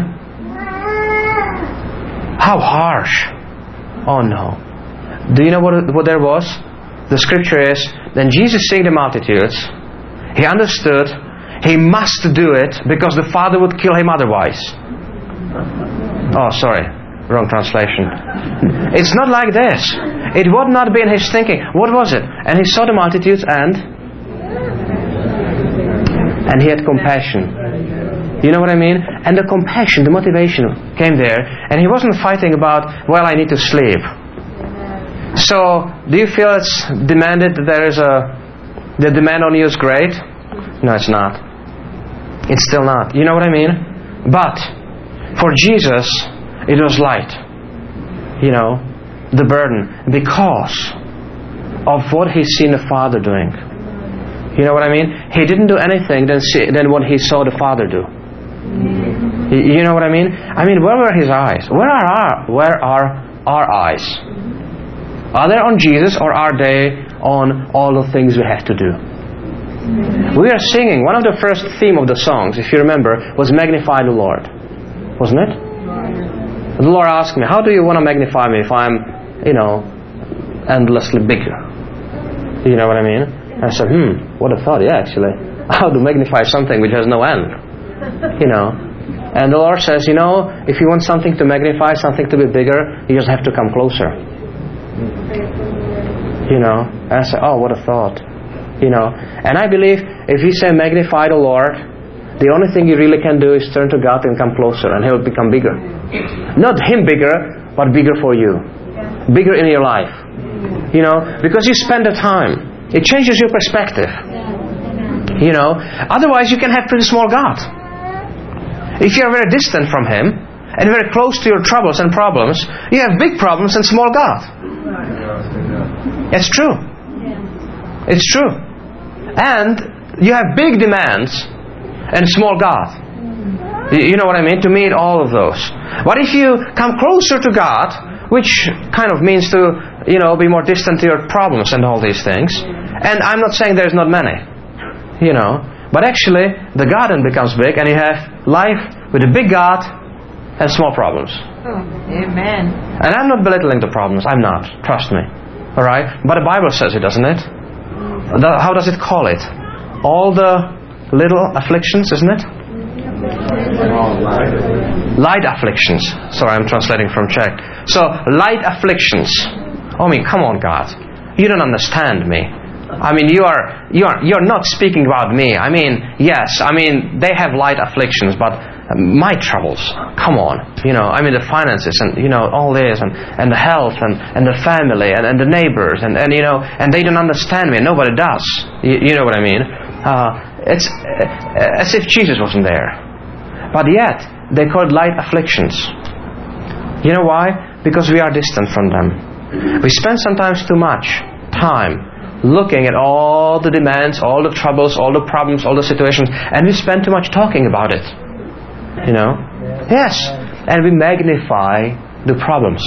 How harsh. Oh no. Do you know what there was? The scripture is, then Jesus seeing the multitudes, he understood he must do it because the Father would kill him otherwise. Oh, sorry. Wrong translation. It's not like this. It would not be in his thinking. What was it? And he saw the multitudes and And he had compassion. You know what I mean? And the compassion, the motivation came there. And he wasn't fighting about, well, I need to sleep. So, do you feel it's demanded that the demand on you is great? No, it's not. It's still not. You know what I mean? But, for Jesus, it was light. You know, the burden. Because of what he's seen the Father doing. You know what I mean? He didn't do anything than what he saw the Father do. You know what I mean? I mean, where were his eyes? Where are our eyes? Are they on Jesus, or are they on all the things we have to do? We are singing. One of the first theme of the songs, if you remember, was Magnify the Lord. Wasn't it? The Lord asked me, how do you want to magnify me if I'm, endlessly bigger? You know what I mean? I said, what a thought. Yeah, actually. How to magnify something which has no end? And the Lord says, if you want something to magnify, something to be bigger, you just have to come closer. And I said, oh, what a thought. And I believe if you say magnify the Lord, the only thing you really can do is turn to God and come closer, and He'll become bigger. Not Him bigger, but bigger for you. Bigger in your life. Because you spend the time. It changes your perspective. Otherwise you can have pretty small God. If you are very distant from Him and very close to your troubles and problems, you have big problems and small God. It's true. It's true. And you have big demands and small God. You know what I mean? To meet all of those. But if you come closer to God, which kind of means to, be more distant to your problems and all these things. And I'm not saying there's not many. But actually, the garden becomes big, and you have life with a big God and small problems. Oh, amen. And I'm not belittling the problems. I'm not. Trust me. Alright? But the Bible says it, doesn't it? How does it call it? All the little afflictions, isn't it? Light afflictions. Sorry, I'm translating from Czech. So, light afflictions. I mean, come on, God. You don't understand me. I mean, you're not speaking about me. I mean, yes. I mean, they have light afflictions, but my troubles. Come on. I mean, the finances and all this and the health and the family and the neighbors and they don't understand me. Nobody does. You know what I mean? It's as if Jesus wasn't there. But yet, they call it light afflictions. You know why? Because we are distant from them. We spend sometimes too much time looking at all the demands, all the troubles, all the problems, all the situations, and we spend too much talking about it. Yes. And we magnify the problems.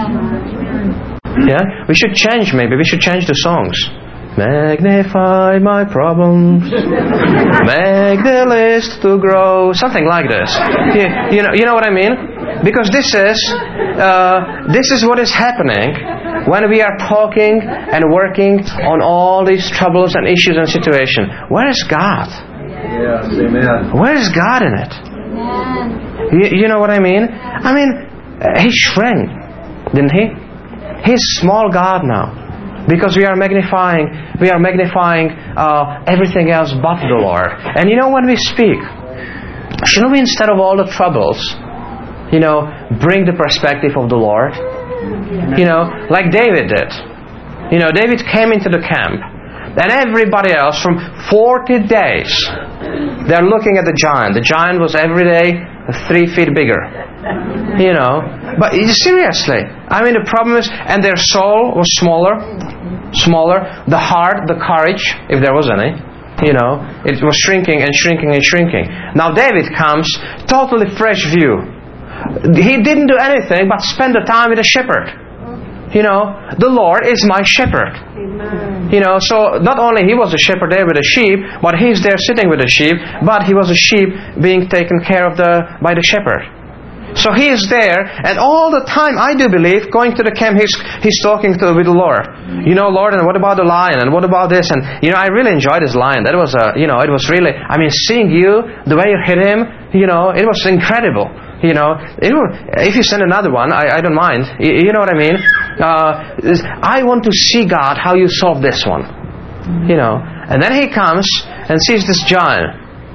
Yeah? We should change maybe. We should change the songs. Magnify my problems. Make the list to grow. Something like this. You know what I mean? Because this is what is happening when we are talking and working on all these troubles and issues and situations. Where is God? Yes, amen. Where is God in it? You know what I mean? I mean, He shrank, didn't He? He's small God now. Because we are magnifying everything else but the Lord. And when we speak, shouldn't we, instead of all the troubles, bring the perspective of the Lord? Like David did. David came into the camp, and everybody else from 40 days, they're looking at the giant. The giant was every day 3 feet bigger. But seriously, I mean, the problem is, and their soul was smaller. The heart, the courage, if there was any, it was shrinking and shrinking and shrinking. Now David comes, totally fresh view. He didn't do anything but spend the time with a shepherd. The Lord is my shepherd. So not only he was a shepherd there with a sheep, but he's there sitting with the sheep, but he was a sheep being taken care of by the shepherd. So he is there, and all the time, I do believe, going to the camp, he's talking with the Lord. Lord, and what about the lion, and what about this? And I really enjoyed this lion. That was it was really, I mean, seeing you, the way you hit him, it was incredible. If you send another one, I don't mind. You know what I mean? I want to see, God, how you solve this one. And then he comes and sees this giant.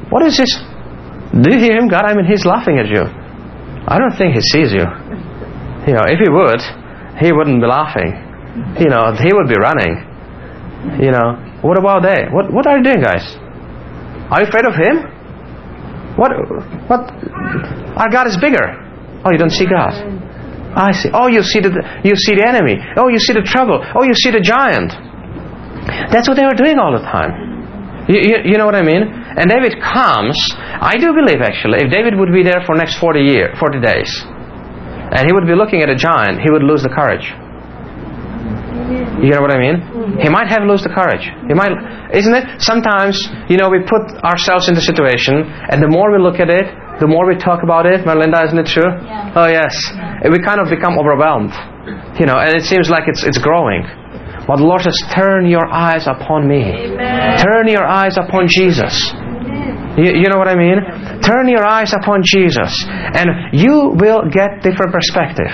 what is this? Do you hear him, God? I mean, he's laughing at you. I don't think he sees you. If he would, he wouldn't be laughing. He would be running. What about they? What are you doing, guys? Are you afraid of him? What? Our God is bigger. Oh, you don't see God. I see. Oh, you see the enemy. Oh, you see the trouble. Oh, you see the giant. That's what they were doing all the time. You know what I mean? And David comes. I do believe, actually, if David would be there for next 40 days, and he would be looking at a giant, he would lose the courage. You know what I mean? He might have lost the courage. Isn't it? Sometimes, we put ourselves in the situation, and the more we look at it, the more we talk about it. Melinda, isn't it true? Yeah. Oh, yes. We kind of become overwhelmed. And it seems like it's growing. But the Lord says, turn your eyes upon me. Amen. Turn your eyes upon Jesus. You know what I mean? Turn your eyes upon Jesus, and you will get different perspective.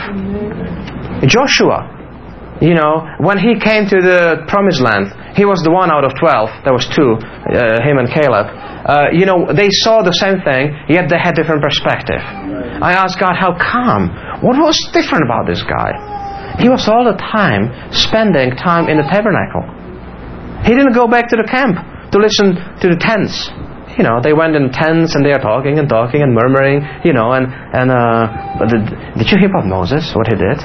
Joshua, when he came to the promised land, he was the one out of 12. There was 2, him and Caleb. They saw the same thing, yet they had different perspective. I asked God, how come? What was different about this guy? He was all the time spending time in the tabernacle. He didn't go back to the camp to listen to the tents. They went in tents and they are talking and murmuring. But did you hear about Moses? What he did?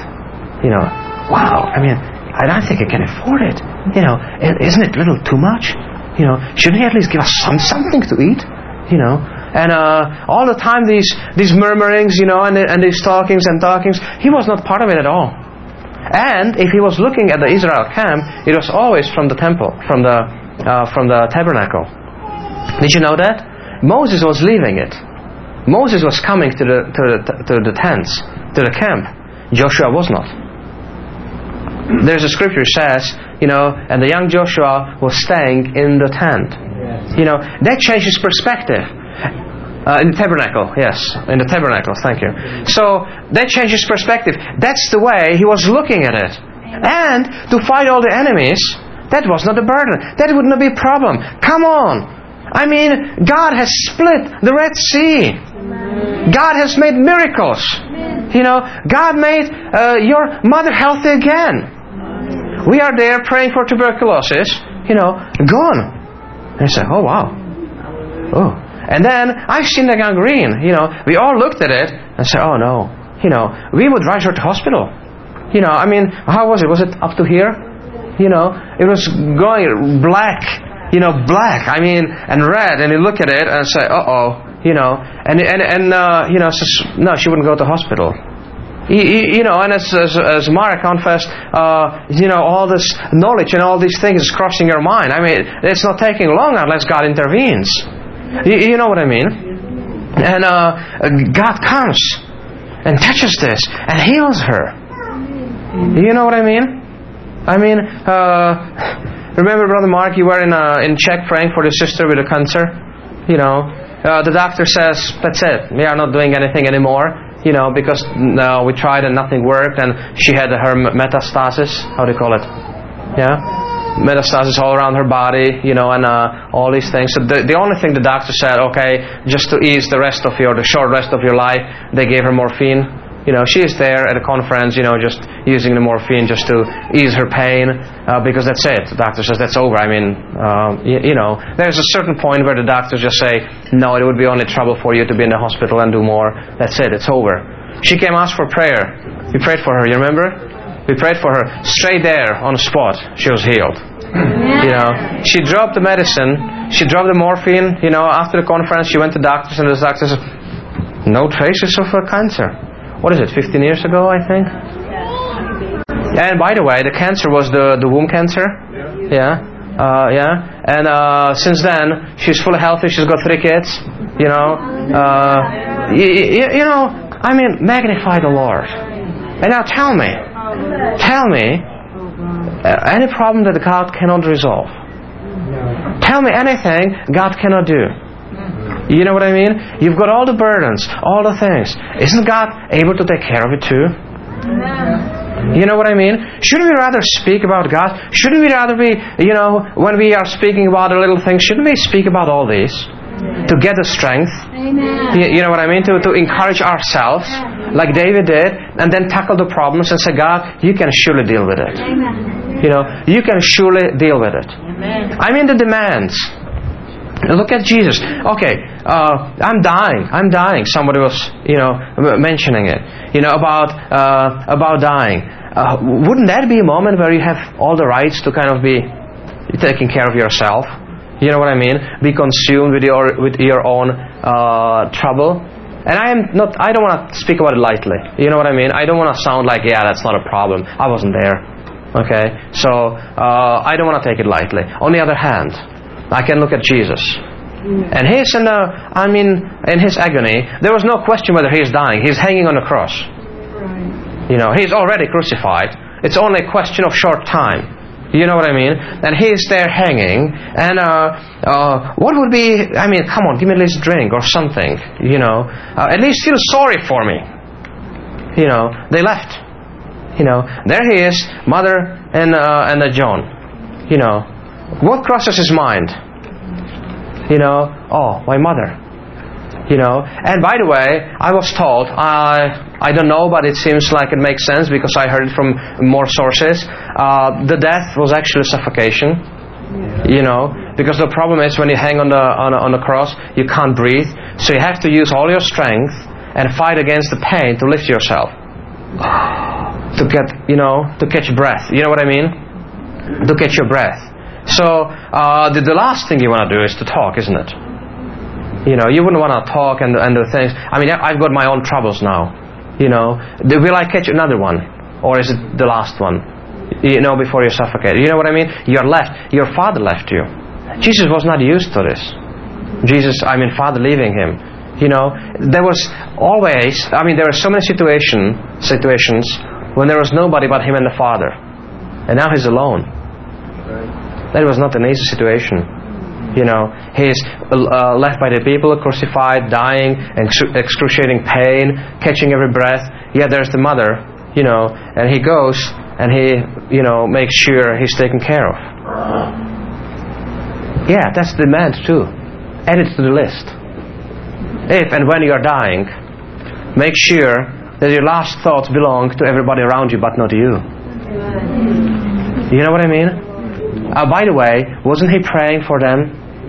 Wow, I mean, I don't think I can afford it. Isn't it a little too much? Shouldn't he at least give us something to eat? And all the time these murmurings, and these talkings, he was not part of it at all. And if he was looking at the Israel camp, it was always from the temple, from the tabernacle. Did you know that? Moses was leaving it. Moses was coming to the tents, to the camp. Joshua was not. There's a scripture says, and the young Joshua was staying in the tent. That changes perspective. In the tabernacle, yes. In the tabernacle, thank you. So, that changes perspective. That's the way he was looking at it. And to fight all the enemies, that was not a burden. That would not be a problem. Come on. I mean, God has split the Red Sea. God has made miracles. God made your mother healthy again. We are there praying for tuberculosis, gone. And I say, oh wow. Oh. And then I've seen the gangrene, we all looked at it and said, oh no. We would rush her to hospital. I mean, how was it? Was it up to here? It was going black, black, and red, and you look at it and say, uh-oh, says, no, she wouldn't go to hospital. And as Mara confessed, all this knowledge and all these things is crossing your mind. It's not taking long unless God intervenes. You know what I mean? And God comes and touches this and heals her. You know what I mean? Remember, Brother Mark, you were in Czech praying for the sister with the cancer? The doctor says, that's it. We are not doing anything anymore. Because we tried and nothing worked, and she had her metastasis. How do you call it? Yeah? Metastasis all around her body, and all these things. So the only thing the doctor said, okay, just to ease the short rest of your life, they gave her morphine. She is there at a conference, just using the morphine just to ease her pain, because that's it. The doctor says that's over. There's a certain point where the doctors just say, no, it would be only trouble for you to be in the hospital and do more. That's it. It's over. She came asked for prayer. We prayed for her. You remember? We prayed for her. Straight there on the spot, she was healed. She dropped the medicine. She dropped the morphine. After the conference, she went to doctors, and the doctor said, no traces of her cancer. What is it, 15 years ago, I think? And by the way, the cancer was the womb cancer. Yeah. And since then, she's fully healthy. She's got 3 kids. Magnify the Lord. And now tell me, any problem that God cannot resolve. Tell me anything God cannot do. You know what I mean? You've got all the burdens, all the things. Isn't God able to take care of it too? You know what I mean? Shouldn't we rather speak about God? Shouldn't we rather be, when we are speaking about the little things, shouldn't we speak about all these? To get the strength. Amen. You know what I mean? To encourage ourselves, like David did, and then tackle the problems and say, God, you can surely deal with it. Amen. You know, you can surely deal with it. Amen. I mean the demands. Look at Jesus. Okay, I'm dying. Somebody was, mentioning it. About dying. Wouldn't that be a moment where you have all the rights to kind of be taking care of yourself? You know what I mean? Be consumed with your own trouble. And I don't want to speak about it lightly. You know what I mean? I don't want to sound like, yeah, that's not a problem. I wasn't there. Okay? So, I don't want to take it lightly. On the other hand, I can look at Jesus. And he's in his agony. There was no question whether he's dying. He's hanging on the cross. He's already crucified. It's only a question of short time. You know what I mean? And he's there hanging. And what would be... come on, give me at least a drink or something. At least feel sorry for me. They left. There he is, Mother and John. What crosses his mind? Oh, my mother. And by the way, I was told, I don't know, but it seems like it makes sense because I heard it from more sources. The death was actually suffocation. Because the problem is when you hang on the cross, you can't breathe, so you have to use all your strength and fight against the pain to lift yourself, to catch breath. You know what I mean? To catch your breath. So the last thing you want to do is to talk, isn't it? You wouldn't want to talk and do things. I've got my own troubles now. Will I catch another one? Or is it the last one? Before you suffocate. You know what I mean? You're left. Your father left you. Jesus was not used to this. Father leaving him. There was always, there were so many situations when there was nobody but him and the Father. And now he's alone. That was not an easy situation. He's left by the people, crucified, dying, excruciating pain, catching every breath. Yeah, there's the mother, and he goes and he, makes sure he's taken care of. Yeah, that's the demand too. Add it to the list. If and when you are dying, make sure that your last thoughts belong to everybody around you but not you. You know what I mean? By the way, wasn't he praying for them?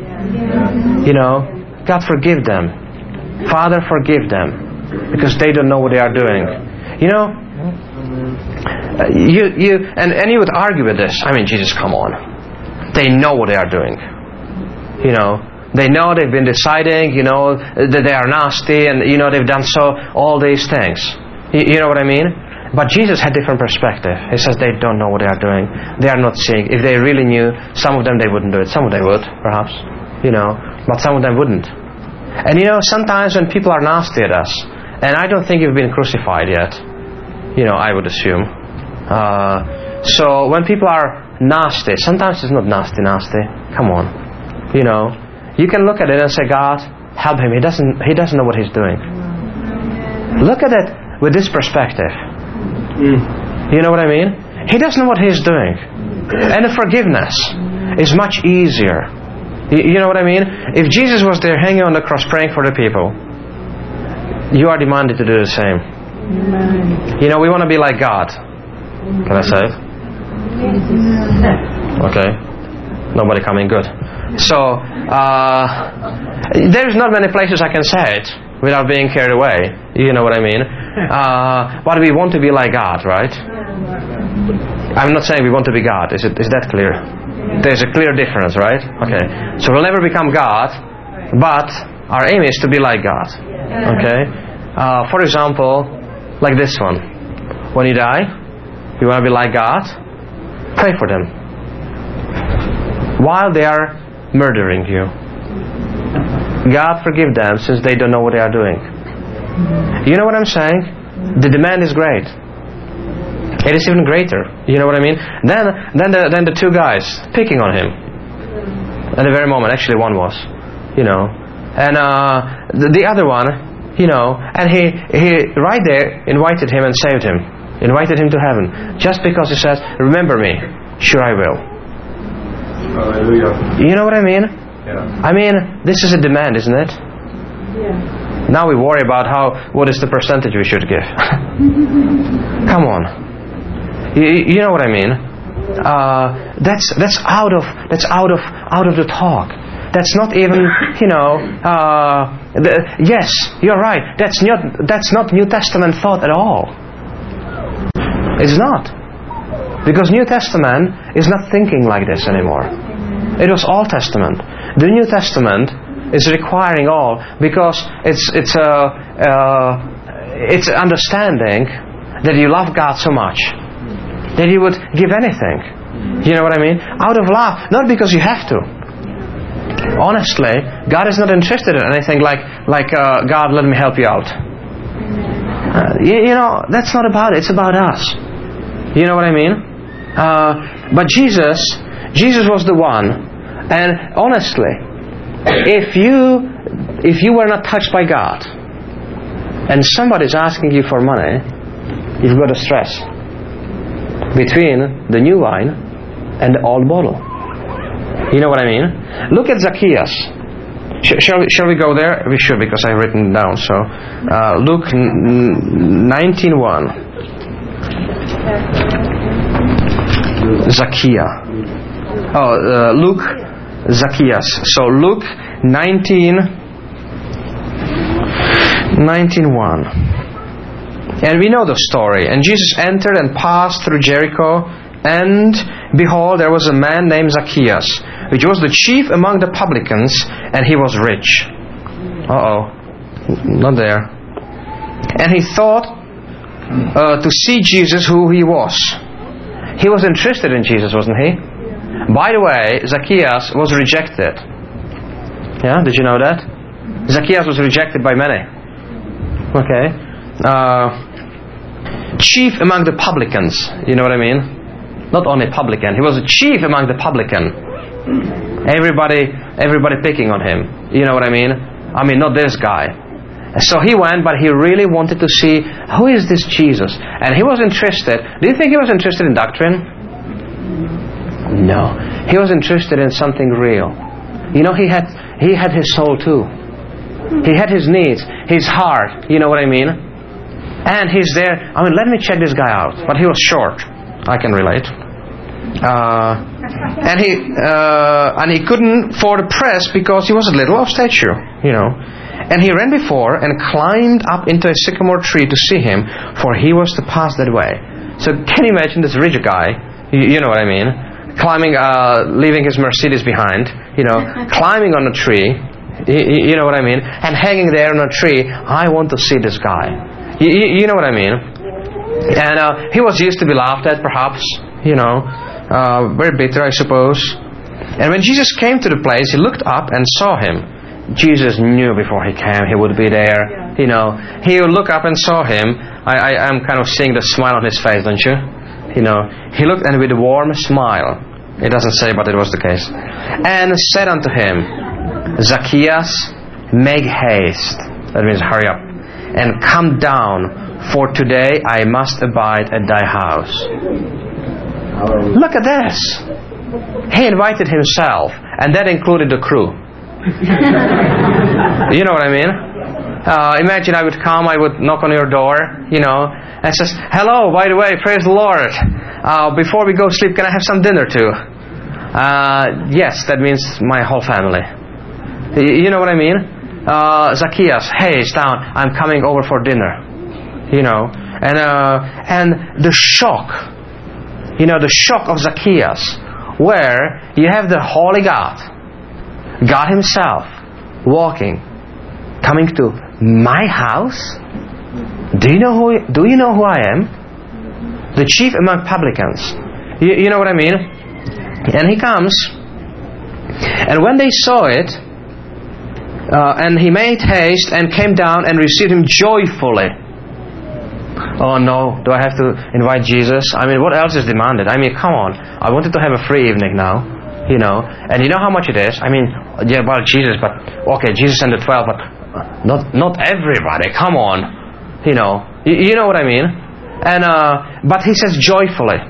God forgive them. Father, forgive them. Because they don't know what they are doing. And you would argue with this. Jesus, come on. They know what they are doing. They know they've been deciding, that they are nasty and, they've done all these things. You know what I mean? But Jesus had different perspective. He says they don't know what they are doing. They are not seeing. If they really knew, some of them they wouldn't do it. Some of them would, perhaps. But some of them wouldn't. And sometimes when people are nasty at us, and I don't think you've been crucified yet, I would assume. So when people are nasty, sometimes it's not nasty. Come on. You can look at it and say, God, help him. He doesn't know what he's doing. Look at it with this perspective. You know what I mean? He doesn't know what he's doing. And the forgiveness is much easier. You know what I mean? If Jesus was there hanging on the cross praying for the people, you are demanded to do the same. We want to be like God. Can I say it? Okay. Nobody coming. Good. So, there's not many places I can say it without being carried away. You know what I mean? But we want to be like God, right? I'm not saying we want to be God. Is that clear? There's a clear difference, right? Okay. So we'll never become God, but our aim is to be like God. Okay? For example, like this one. When you die, you want to be like God, pray for them. While they are murdering you. God forgive them since they don't know what they are doing. You know what I'm saying? The demand is great. It is even greater. You know what I mean? Then the two guys picking on him. At the very moment, actually one was, and the other one, and he right there invited him and saved him, invited him to heaven, just because he says, "Remember me." Sure, I will. Hallelujah. You know what I mean? I mean, this is a demand, isn't it? Now we worry about what is the percentage we should give. Come on. You know what I mean? That's out of the talk. That's not even, yes, you're right. That's not New Testament thought at all. It's not. Because New Testament is not thinking like this anymore. It was Old Testament. The New Testament is requiring all, because it's understanding that you love God so much that you would give anything. You know what I mean? Out of love, not because you have to. Honestly, God is not interested in anything like God, let me help you out. That's not about it. It's about us. You know what I mean? But Jesus was the one. And honestly, if you were not touched by God, and somebody's asking you for money, you've got to stress between the new wine and the old bottle. You know what I mean? Look at Zacchaeus. Shall we go there? We should, because I've written it down. So Luke 19:1. Zacchaeus. So Luke 19:1. And we know the story. And Jesus entered and passed through Jericho. And behold, there was a man named Zacchaeus, which was the chief among the publicans, and he was rich. Not there. And he thought to see Jesus, who he was. He was interested in Jesus, wasn't he? By the way, Zacchaeus was rejected. Yeah, did you know that? Zacchaeus was rejected by many. Okay. Chief among the publicans. You know what I mean? Not only publican. He was a chief among the publican. Everybody picking on him. You know what I mean? I mean, not this guy. So he went, but he really wanted to see, who is this Jesus? And he was interested. Do you think he was interested in doctrine? No. He was interested in something real. He had his soul too. He had his needs, his heart. You know what I mean? And he's there. I mean, let me check this guy out. But he was short. I can relate. And he couldn't for the press because he was a little of stature, And he ran before and climbed up into a sycamore tree to see him, for he was to pass that way. So can you imagine this rich guy? You know what I mean? Climbing, leaving his Mercedes behind. Climbing on a tree. You know what I mean? And hanging there on a tree. I want to see this guy. You know what I mean? And he was used to be laughed at, perhaps. Very bitter, I suppose. And when Jesus came to the place, he looked up and saw him. Jesus knew before he came he would be there. He would look up and saw him. I'm kind of seeing the smile on his face, don't you? He looked, and with a warm smile, it doesn't say, but it was the case, and said unto him, Zacchaeus, make haste. That means hurry up. And come down, for today I must abide at thy house. Look at this. He invited himself, and that included the crew. You know what I mean? Imagine I would come, I would knock on your door, and says, hello, by the way, praise the Lord. Before we go sleep, can I have some dinner too? Yes, that means my whole family. You know what I mean? Zacchaeus, hey, it's down. I'm coming over for dinner. And the shock. The shock of Zacchaeus, where you have the Holy God Himself, walking, coming to my house. Do you know who I am? The chief among publicans. You know what I mean? And he comes, and when they saw it, and he made haste and came down and received him joyfully. Oh no, do I have to invite Jesus? I mean, what else is demanded? I mean, come on. I wanted to have a free evening now, And you know how much it is? I mean, yeah, well, Jesus, but okay, Jesus and the 12, but not everybody. Come on, You know what I mean? And but he says joyfully.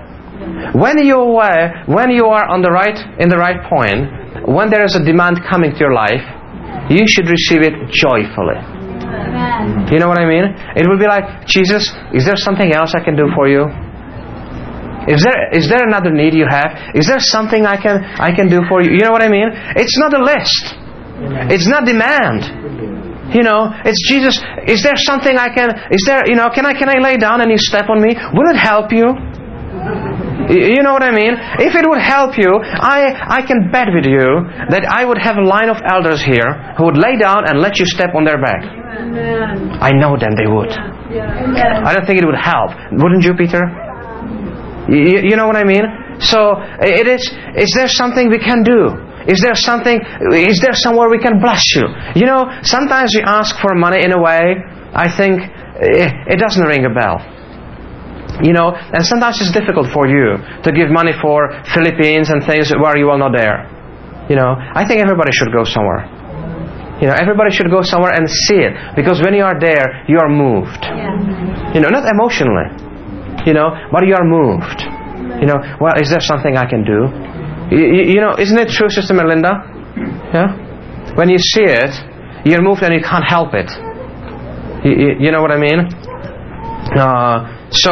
When you are in the right point, when there is a demand coming to your life, you should receive it joyfully. Amen. You know what I mean? It will be like, Jesus, is there something else I can do for you? Is there another need you have? Is there something I can do for you? You know what I mean? It's not a list. It's not demand. You know, it's Jesus. Is there something I can? Is there? You know, can I lay down and you step on me? Will it help you? You know what I mean? If it would help you, I can bet with you that I would have a line of elders here who would lay down and let you step on their back. Amen. I know them, they would. I don't think it would help. Wouldn't you, Peter? You know what I mean? So, is there something we can do? Is there somewhere we can bless you? You know, sometimes we ask for money in a way, I think, it doesn't ring a bell. You know, and sometimes it's difficult for you to give money for Philippines and things where you are not there. You know, I think everybody should go somewhere. You know, everybody should go somewhere and see it. Because when you are there, you are moved. You know, not emotionally. You know, but you are moved. You know, well, is there something I can do? You know, isn't it true, Sister Melinda? Yeah? When you see it, you're moved and you can't help it. You know what I mean? So,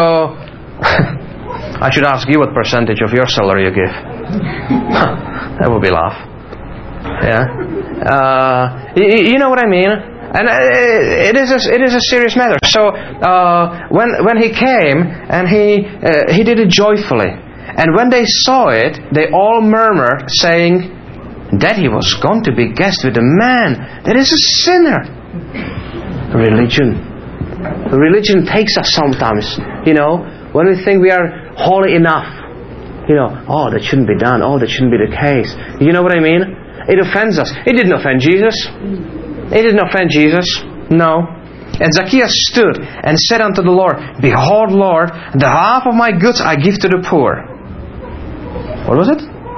I should ask you what percentage of your salary you give. That would be laugh. Yeah? You know what I mean? And it is a serious matter. So, when he came, and he did it joyfully. And when they saw it, they all murmured, saying that he was going to be guest with a man that is a sinner. Religion takes us sometimes, you know, when we think we are holy enough. You know, oh, that shouldn't be done. Oh, that shouldn't be the case. You know what I mean? It offends us. It didn't offend Jesus. It didn't offend Jesus. No. And Zacchaeus stood and said unto the Lord, Behold, Lord, the half of my goods I give to the poor. What was it?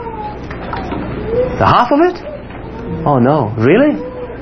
The half of it? Oh no, really?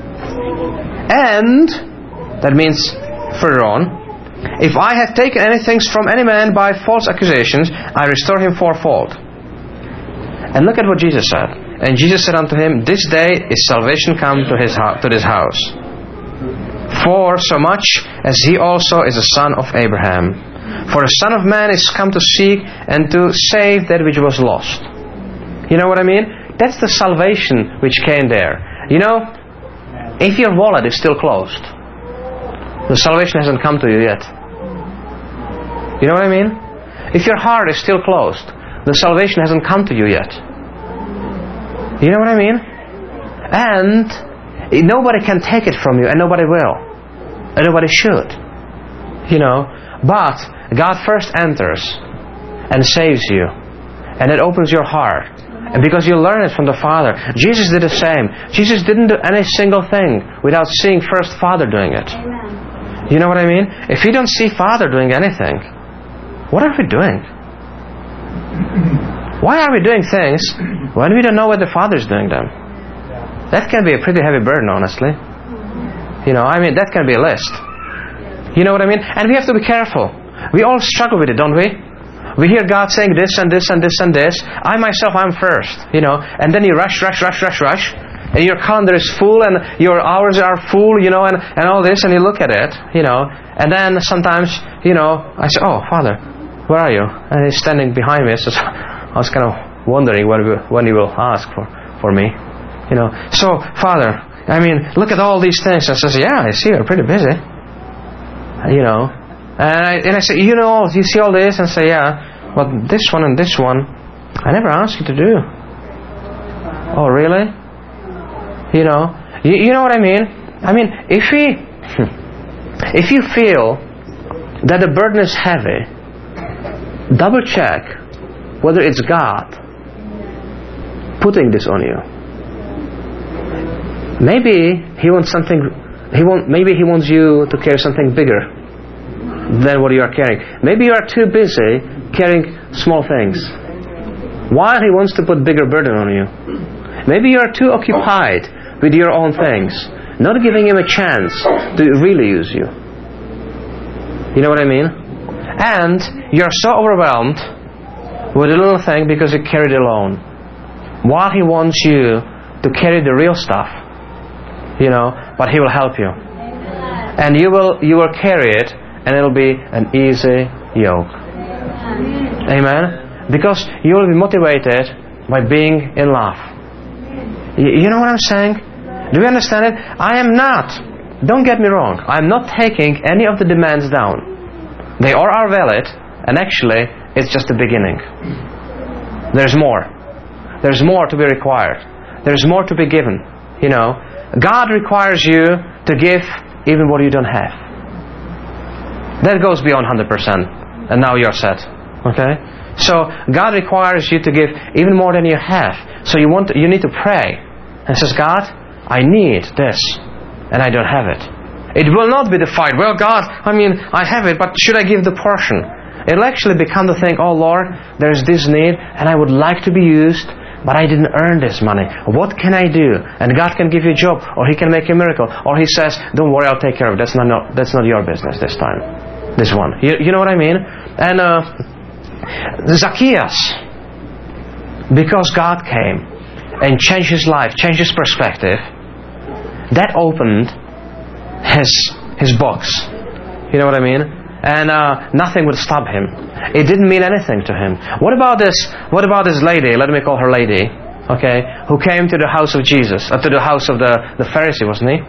And, that means further on, if I have taken anything from any man by false accusations, I restore him fourfold. And look at what Jesus said. And Jesus said unto him, This day is salvation come to this house. For so much as he also is a son of Abraham. For the Son of Man is come to seek and to save that which was lost. You know what I mean? That's the salvation which came there. You know, if your wallet is still closed, the salvation hasn't come to you yet. You know what I mean? If your heart is still closed, the salvation hasn't come to you yet. You know what I mean? And nobody can take it from you, and nobody will. And nobody should. You know, but God first enters and saves you, and it opens your heart. And because you learn it from the Father. Jesus did the same. Jesus didn't do any single thing without seeing first Father doing it. Amen. You know what I mean? If we don't see Father doing anything, what are we doing? Why are we doing things when we don't know whether the Father is doing them? That can be a pretty heavy burden, honestly. You know, I mean, that can be a list. You know what I mean? And we have to be careful. We all struggle with it, don't we? We hear God saying this and this and this and this. I myself, I'm first. You know, and then you rush. And your calendar is full and your hours are full, you know, and all this, and you look at it, you know. And then sometimes, you know, I say, oh, Father, where are you? And he's standing behind me. So I was kind of wondering when he will ask for me. You know, so, Father, I mean, look at all these things. I says, yeah, I see you're pretty busy. You know, and I say, you know, you see all this? And say, yeah, but this one and this one, I never asked you to do. Oh, really? You know, you know what I mean? I mean, if you feel that the burden is heavy, double check whether it's God putting this on you. Maybe He wants something. Maybe He wants you to carry something bigger than what you are carrying. Maybe you are too busy carrying small things, while He wants to put bigger burden on you. Maybe you are too occupied with your own things, not giving Him a chance to really use you. You know what I mean? And you are so overwhelmed with a little thing because you carry it alone. While He wants you to carry the real stuff, but He will help you. And you will carry it, and it'll be an easy yoke. Amen? Because you will be motivated by being in love. You know what I'm saying? Do you understand it? I am not. Don't get me wrong. I'm not taking any of the demands down. They all are valid, and actually, it's just the beginning. There's more. There's more to be required. There's more to be given. God requires you to give even what you don't have. That goes beyond 100%. And now you're set. Okay? So God requires you to give even more than you have. So you need to pray. And says, God, I need this. And I don't have it. It will not be the fight. Well, God, I have it, but should I give the portion? It'll actually become the thing, oh Lord, there's this need, and I would like to be used, but I didn't earn this money. What can I do? And God can give you a job, or He can make a miracle, or He says, don't worry, I'll take care of it. That's not your business this time. This one. You know what I mean? And Zacchaeus, because God came and changed his life, changed his perspective, that opened his box. You know what I mean? And nothing would stop him. It didn't mean anything to him. What about this lady? Let me call her lady. Okay, who came to the house of Jesus, to the house of the Pharisee, wasn't he?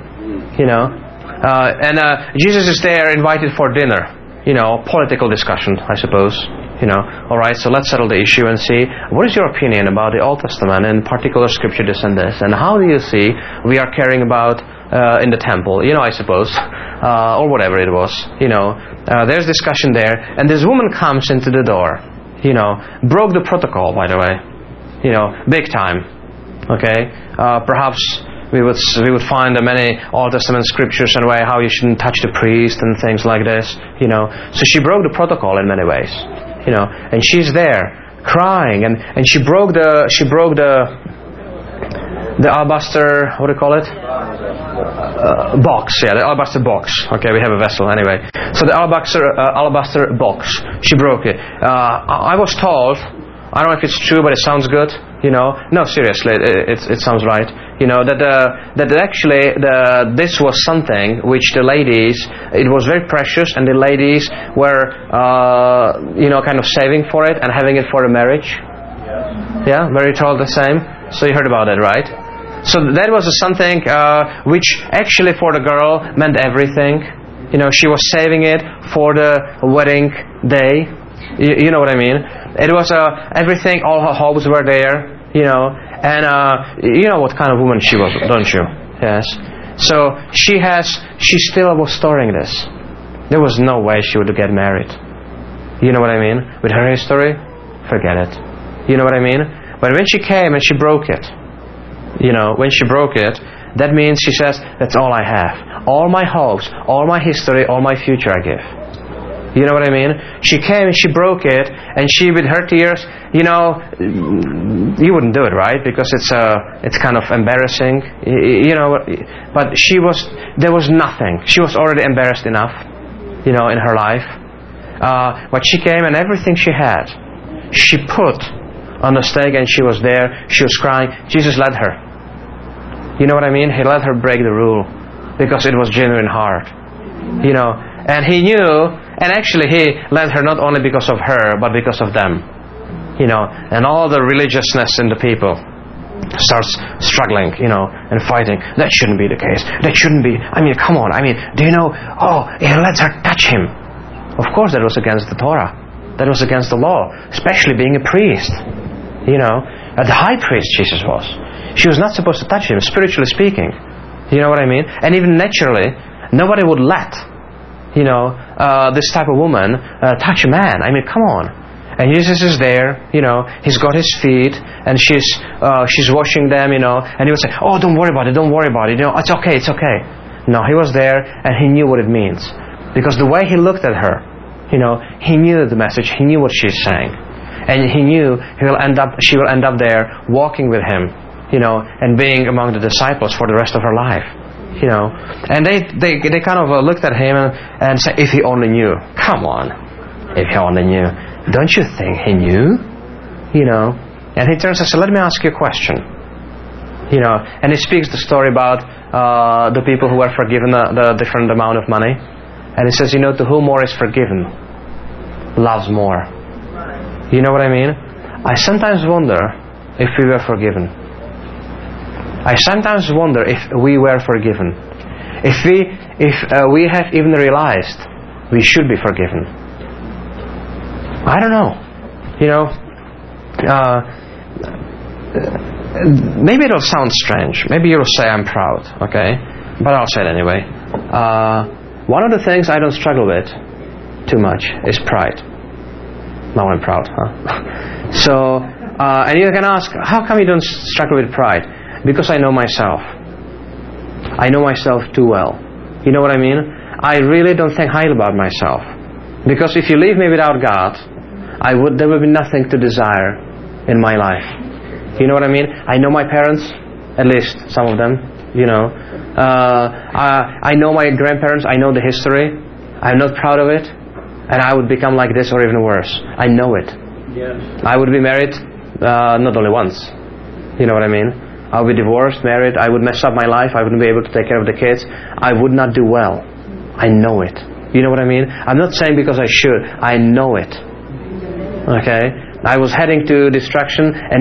And Jesus is there, invited for dinner. Political discussion, I suppose. All right. So let's settle the issue and see what is your opinion about the Old Testament and particular scripture, this and this, and how do you see we are caring about in the temple? I suppose, or whatever it was. There's discussion there, and this woman comes into the door. Broke the protocol, by the way. Big time. Okay. Perhaps we would find many Old Testament scriptures and way how you shouldn't touch the priest and things like this. So she broke the protocol in many ways. And she's there crying, and she broke the alabaster, what do you call it? Box, the alabaster box. Okay, we have a vessel anyway. So the alabaster box, she broke it. I was told, I don't know if it's true, but it sounds good. No, seriously, it sounds right. That actually this was something which the ladies, it was very precious, and the ladies were kind of saving for it and having it for a marriage. Yeah, were you told the same? So you heard about it, right? So that was something which actually for the girl meant everything. She was saving it for the wedding day. You know what I mean? It was everything, all her hopes were there, and you know what kind of woman she was, don't you? Yes. So she still was storing this. There was no way she would get married. You know what I mean? With her history, forget it. You know what I mean? But when she came and she broke it, when she broke it, that means she says, that's all I have. All my hopes, all my history, all my future I give. You know what I mean? She came and she broke it, and she, with her tears, you wouldn't do it, right? Because it's kind of embarrassing, But there was nothing. She was already embarrassed enough, in her life. But she came, and everything she had, she put on the stake, and she was there. She was crying. Jesus led her. You know what I mean? He let her break the rule because it was genuine heart. And He knew. And actually He led her not only because of her, but because of them. And all the religiousness in the people starts struggling, and fighting. That shouldn't be the case. That shouldn't be. Come on. Do you know? Oh, He lets her touch Him. Of course that was against the Torah. That was against the law. Especially being a priest. The high priest Jesus was. She was not supposed to touch Him, spiritually speaking. You know what I mean? And even naturally, nobody would let this type of woman touch a man. Come on. And Jesus is there, He's got His feet, and she's washing them, and He would say, oh, don't worry about it, it's okay. No, He was there, and He knew what it means. Because the way He looked at her, He knew the message, He knew what she's saying. And He knew she will end up there walking with Him, and being among the disciples for the rest of her life. And they kind of looked at Him and said, if He only knew. Come on, if He only knew. Don't you think He knew? And he turns and says, let me ask you a question. And he speaks the story about the people who were forgiven the different amount of money. And he says, to whom more is forgiven, loves more. You know what I mean? I sometimes wonder if we were forgiven. I sometimes wonder if we were forgiven. If we have even realized we should be forgiven. I don't know. Maybe it'll sound strange. Maybe you'll say I'm proud, okay? But I'll say it anyway. One of the things I don't struggle with too much is pride. Now I'm proud, huh? So, and you can ask, how come you don't struggle with pride? Because I know myself. I know myself too well. You know what I mean? I really don't think highly about myself. Because if you leave me without God, there will be nothing to desire in my life. You know what I mean? I know my parents, at least some of them, I know my grandparents, I know the history. I'm not proud of it. And I would become like this or even worse. I know it. Yes. I would be married not only once. You know what I mean? I would be divorced, married. I would mess up my life. I wouldn't be able to take care of the kids. I would not do well. I know it. You know what I mean? I'm not saying because I should. I know it. Okay? I was heading to destruction, and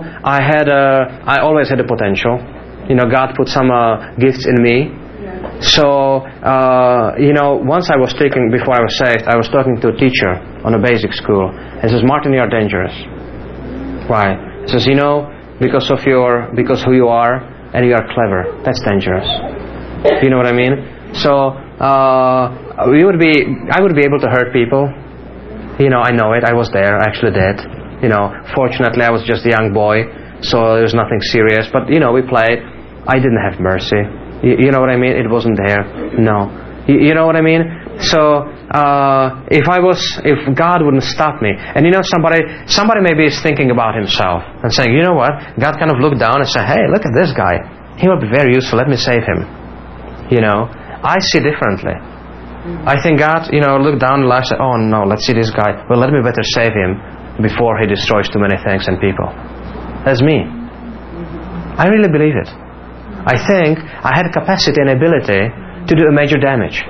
I always had the potential. God put some gifts in me. So, once I was before I was saved, I was talking to a teacher on a basic school. He says, Martin, you are dangerous. Why? He says, because who you are, and you are clever. That's dangerous. You know what I mean? So, I would be able to hurt people. I know it. I was there. I actually did. Fortunately, I was just a young boy, so there was nothing serious. But, we played. I didn't have mercy. You know what I mean? It wasn't there. No. You know what I mean? So, if God wouldn't stop me, and somebody maybe is thinking about himself and saying, you know what? God kind of looked down and said, hey, look at this guy. He will be very useful. Let me save him. I see differently. I think God, looked down and said, oh no, let's see this guy. Well, let me better save him before he destroys too many things and people. That's me. I really believe it. I think I had capacity and ability to do a major damage.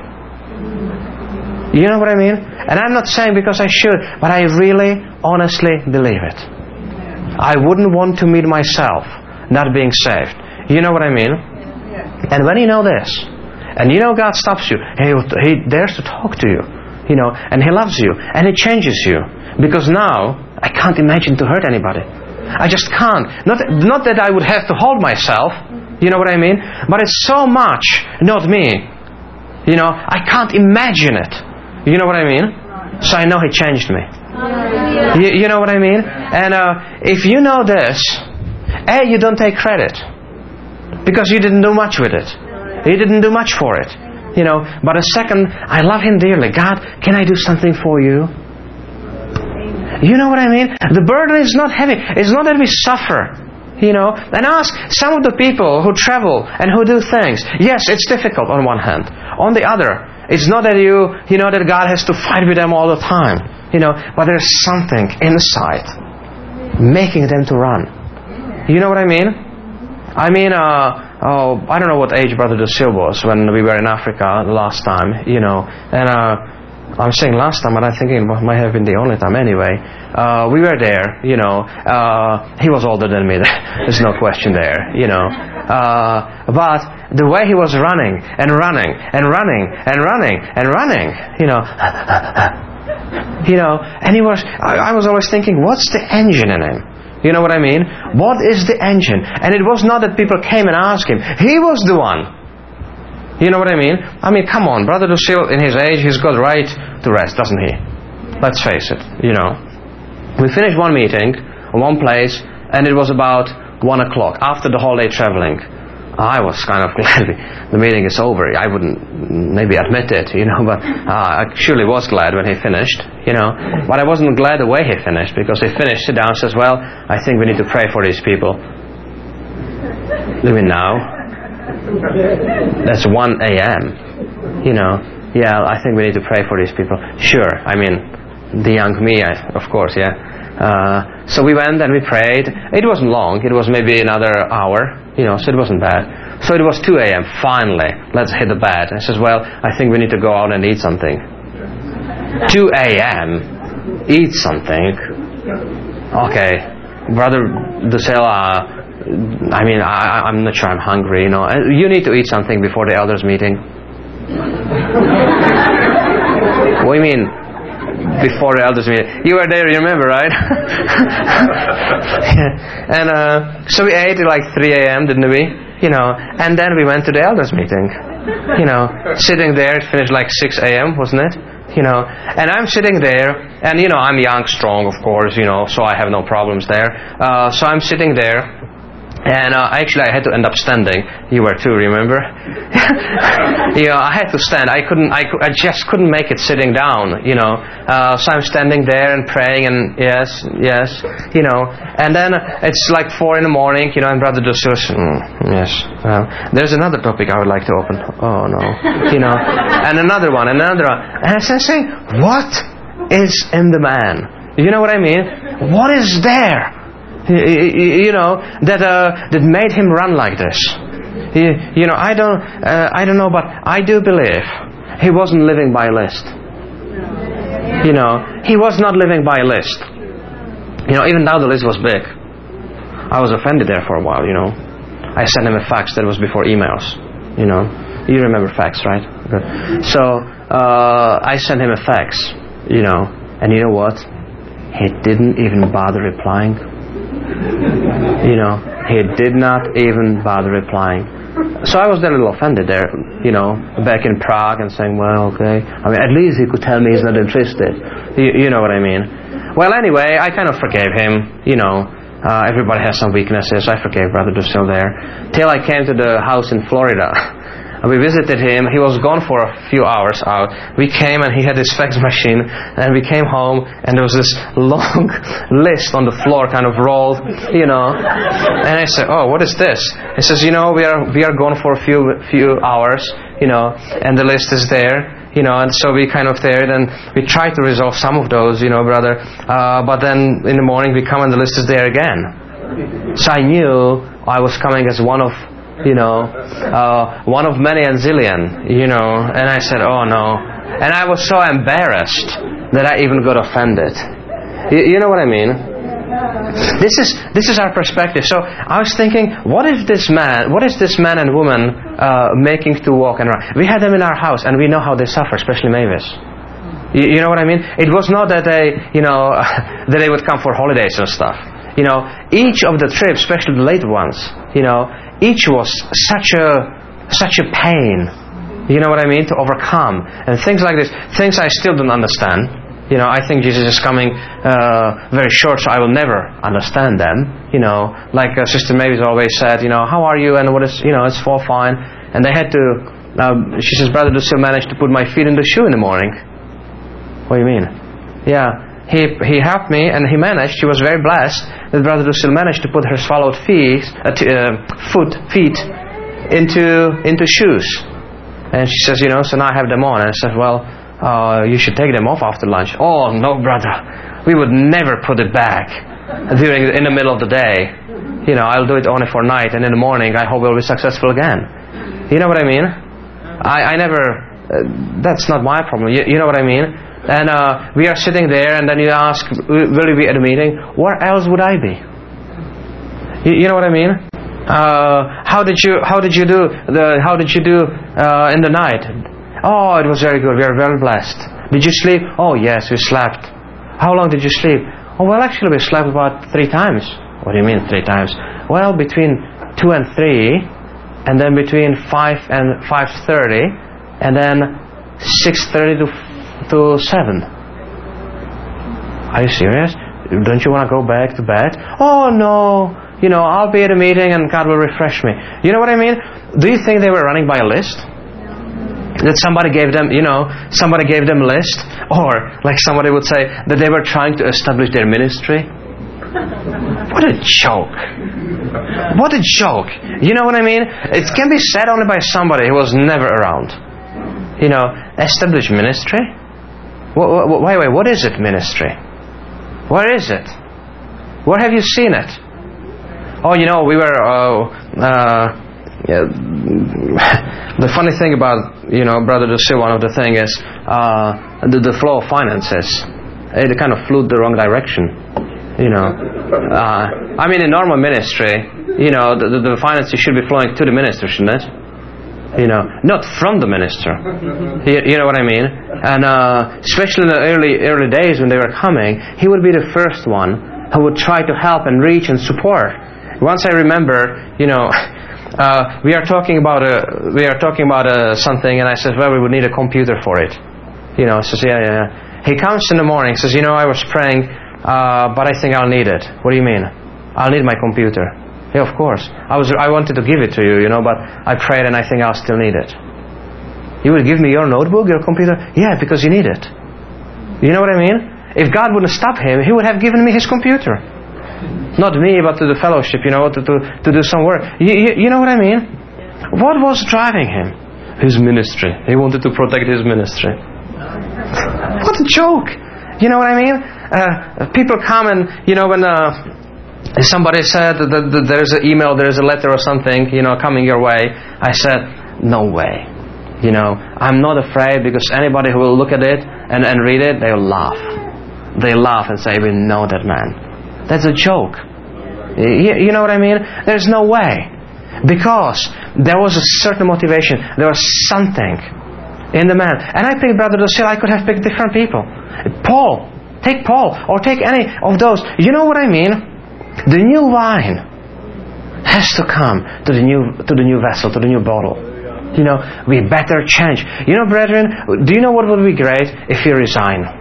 You know what I mean? And I'm not saying because I should, but I really, honestly believe it. I wouldn't want to meet myself not being saved. You know what I mean? And when you know this, and God stops you, He dares to talk to you, and He loves you, and He changes you. Because now, I can't imagine to hurt anybody. I just can't. Not that I would have to hold myself, you know what I mean? But it's so much not me. I can't imagine it. You know what I mean? So I know He changed me. You know what I mean? And if you know this, you don't take credit. Because you didn't do much with it. You didn't do much for it. But a second, I love Him dearly. God, can I do something for you? You know what I mean? The burden is not heavy. It's not that we suffer. And ask some of the people who travel and who do things. Yes, it's difficult on one hand. On the other, it's not that that God has to fight with them all the time. But there's something inside making them to run. You know what I mean? I don't know what age Brother Lucille was when we were in Africa the last time, and I'm saying last time, but I'm thinking it might have been the only time anyway. We were there, he was older than me, there's no question there, but the way he was running, and running, and running, and running, and running, and I was always thinking, what's the engine in him? You know what I mean? What is the engine? And it was not that people came and asked him. He was the one. You know what I mean? Come on. Brother Lucille, in his age, he's got right to rest, doesn't he? Let's face it, We finished one meeting, one place, and it was about 1 o'clock, after the whole day traveling. I was kind of glad the meeting is over. I wouldn't maybe admit it, but I surely was glad when he finished, But I wasn't glad the way he finished, because he finished, sit down, and says, well, I think we need to pray for these people. You mean now? That's 1 a.m., Yeah, I think we need to pray for these people. Sure, the young me, of course, yeah. So we went and we prayed. It wasn't long. It was maybe another hour, so it wasn't bad. So it was 2 a.m. Finally, let's hit the bed. I says, well, I think we need to go out and eat something. 2 a.m. Eat something. Okay, Brother Dussel, I'm not sure I'm hungry, You need to eat something before the elders meeting. What do you mean? Before the elders meeting? You were there, you remember, right? And so we ate at like 3 a.m., didn't we? And then we went to the elders meeting. Sitting there, it finished like 6 a.m., wasn't it? And I'm sitting there, and I'm young, strong, of course, so I have no problems there. So I'm sitting there. And actually, I had to end up standing. You were too, remember? I had to stand. I just couldn't make it sitting down. So I'm standing there and praying, and yes. And then it's like 4 a.m, and Brother Dussel says, yes. There's another topic I would like to open. Oh no, and another one. And I started saying, what is in the man? You know what I mean? What is there? That made him run like this. I don't know, but I do believe he wasn't living by a list. He was not living by a list. Even though the list was big, I was offended there for a while. I sent him a fax that was before emails. You remember fax, right? Good. So I sent him a fax. And you know what? He didn't even bother replying. He did not even bother replying. So I was a little offended there, back in Prague, and saying, well, okay. At least he could tell me he's not interested. You know what I mean? Well, anyway, I kind of forgave him. Everybody has some weaknesses. I forgave Brother Dussel there. Till I came to the house in Florida. We visited him. He was gone for a few hours out. We came and he had his fax machine, and we came home and there was this long list on the floor, kind of rolled, And I said, "Oh, what is this?" He says, "We are gone for a few hours, and the list is there." And so we kind of there, and we tried to resolve some of those, brother. But then in the morning we come and the list is there again. So I knew I was coming as one of many and zillion, and I said, oh no. And I was so embarrassed that I even got offended. You know what I mean? This is our perspective. So I was thinking, what is this man and woman making to walk and run? We had them in our house, and we know how they suffer, especially Mavis. You know what I mean? It was not that they, that they would come for holidays and stuff. Each of the trips, especially the late ones, each was such a pain, you know what I mean, to overcome. And things like this, things I still don't understand. I think Jesus is coming very short, so I will never understand them. Like Sister Mavis always said, how are you, and what is, it's all fine. And they had to, she says, Brother Dussel managed to put my feet in the shoe in the morning. What do you mean? Yeah. He helped me, and he was very blessed that Brother Dussel managed to put her swallowed feet into shoes. And she says, so now I have them on. And I said, well, you should take them off after lunch. Oh, no, brother. We would never put it back in the middle of the day. I'll do it only for night, and in the morning I hope we'll be successful again. You know what I mean? I never, that's not my problem. You know what I mean? And we are sitting there, and then you ask, will you be at a meeting? Where else would I be? You know what I mean? How did you do in the night? Oh, it was very good. We are very blessed. Did you sleep? Oh, yes, we slept. How long did you sleep? Oh, well, actually, we slept about 3 times. What do you mean 3 times? Well, between 2 and 3, and then between 5 and 5:30, and then 6:30 to 7. Are you serious? Don't you want to go back to bed? Oh no, I'll be at a meeting and God will refresh me. You know what I mean? Do you think they were running by a list? That somebody gave them a list? Or like somebody would say that they were trying to establish their ministry? What a joke. What a joke. You know what I mean? It can be said only by somebody who was never around. Establish ministry? Wait, what is it, ministry? Where is it? Where have you seen it? Oh, you know, we were... the funny thing about, you know, Brother Dusil, one of the thing is the flow of finances. It kind of flew the wrong direction. You know, I mean, in normal ministry, you know, the finances should be flowing to the minister, shouldn't it? You know, not from the minister. You know what I mean? And especially in the early days when they were coming, he would be the first one who would try to help and reach and support. Once I remember, you know, we are talking about something, and I said, well, we would need a computer for it. You know, says, yeah. He comes in the morning, says, you know, I was praying, but I think I'll need it. What do you mean? I'll need my computer. Yeah, of course. I wanted to give it to you, you know, but I prayed and I think I'll still need it. You will give me your notebook, your computer? Yeah, because you need it. You know what I mean? If God wouldn't stop him, he would have given me his computer. Not me, but to the fellowship, you know, to do some work. You know what I mean? What was driving him? His ministry. He wanted to protect his ministry. What a joke! You know what I mean? People come and, you know, when somebody said that there's an email, there's a letter or something, you know, coming your way, I said, no way. You know, I'm not afraid, because anybody who will look at it and read it, they'll laugh. They laugh and say, we know that man. That's a joke. You know what I mean? There's no way. Because there was a certain motivation. There was something in the man. And I picked Brother Dusil. I could have picked different people. Paul. Take Paul. Or take any of those. You know what I mean? The new wine has to come to the new vessel, to the new bottle. You know, we better change. You know, brethren, do you know what would be great? If you resign.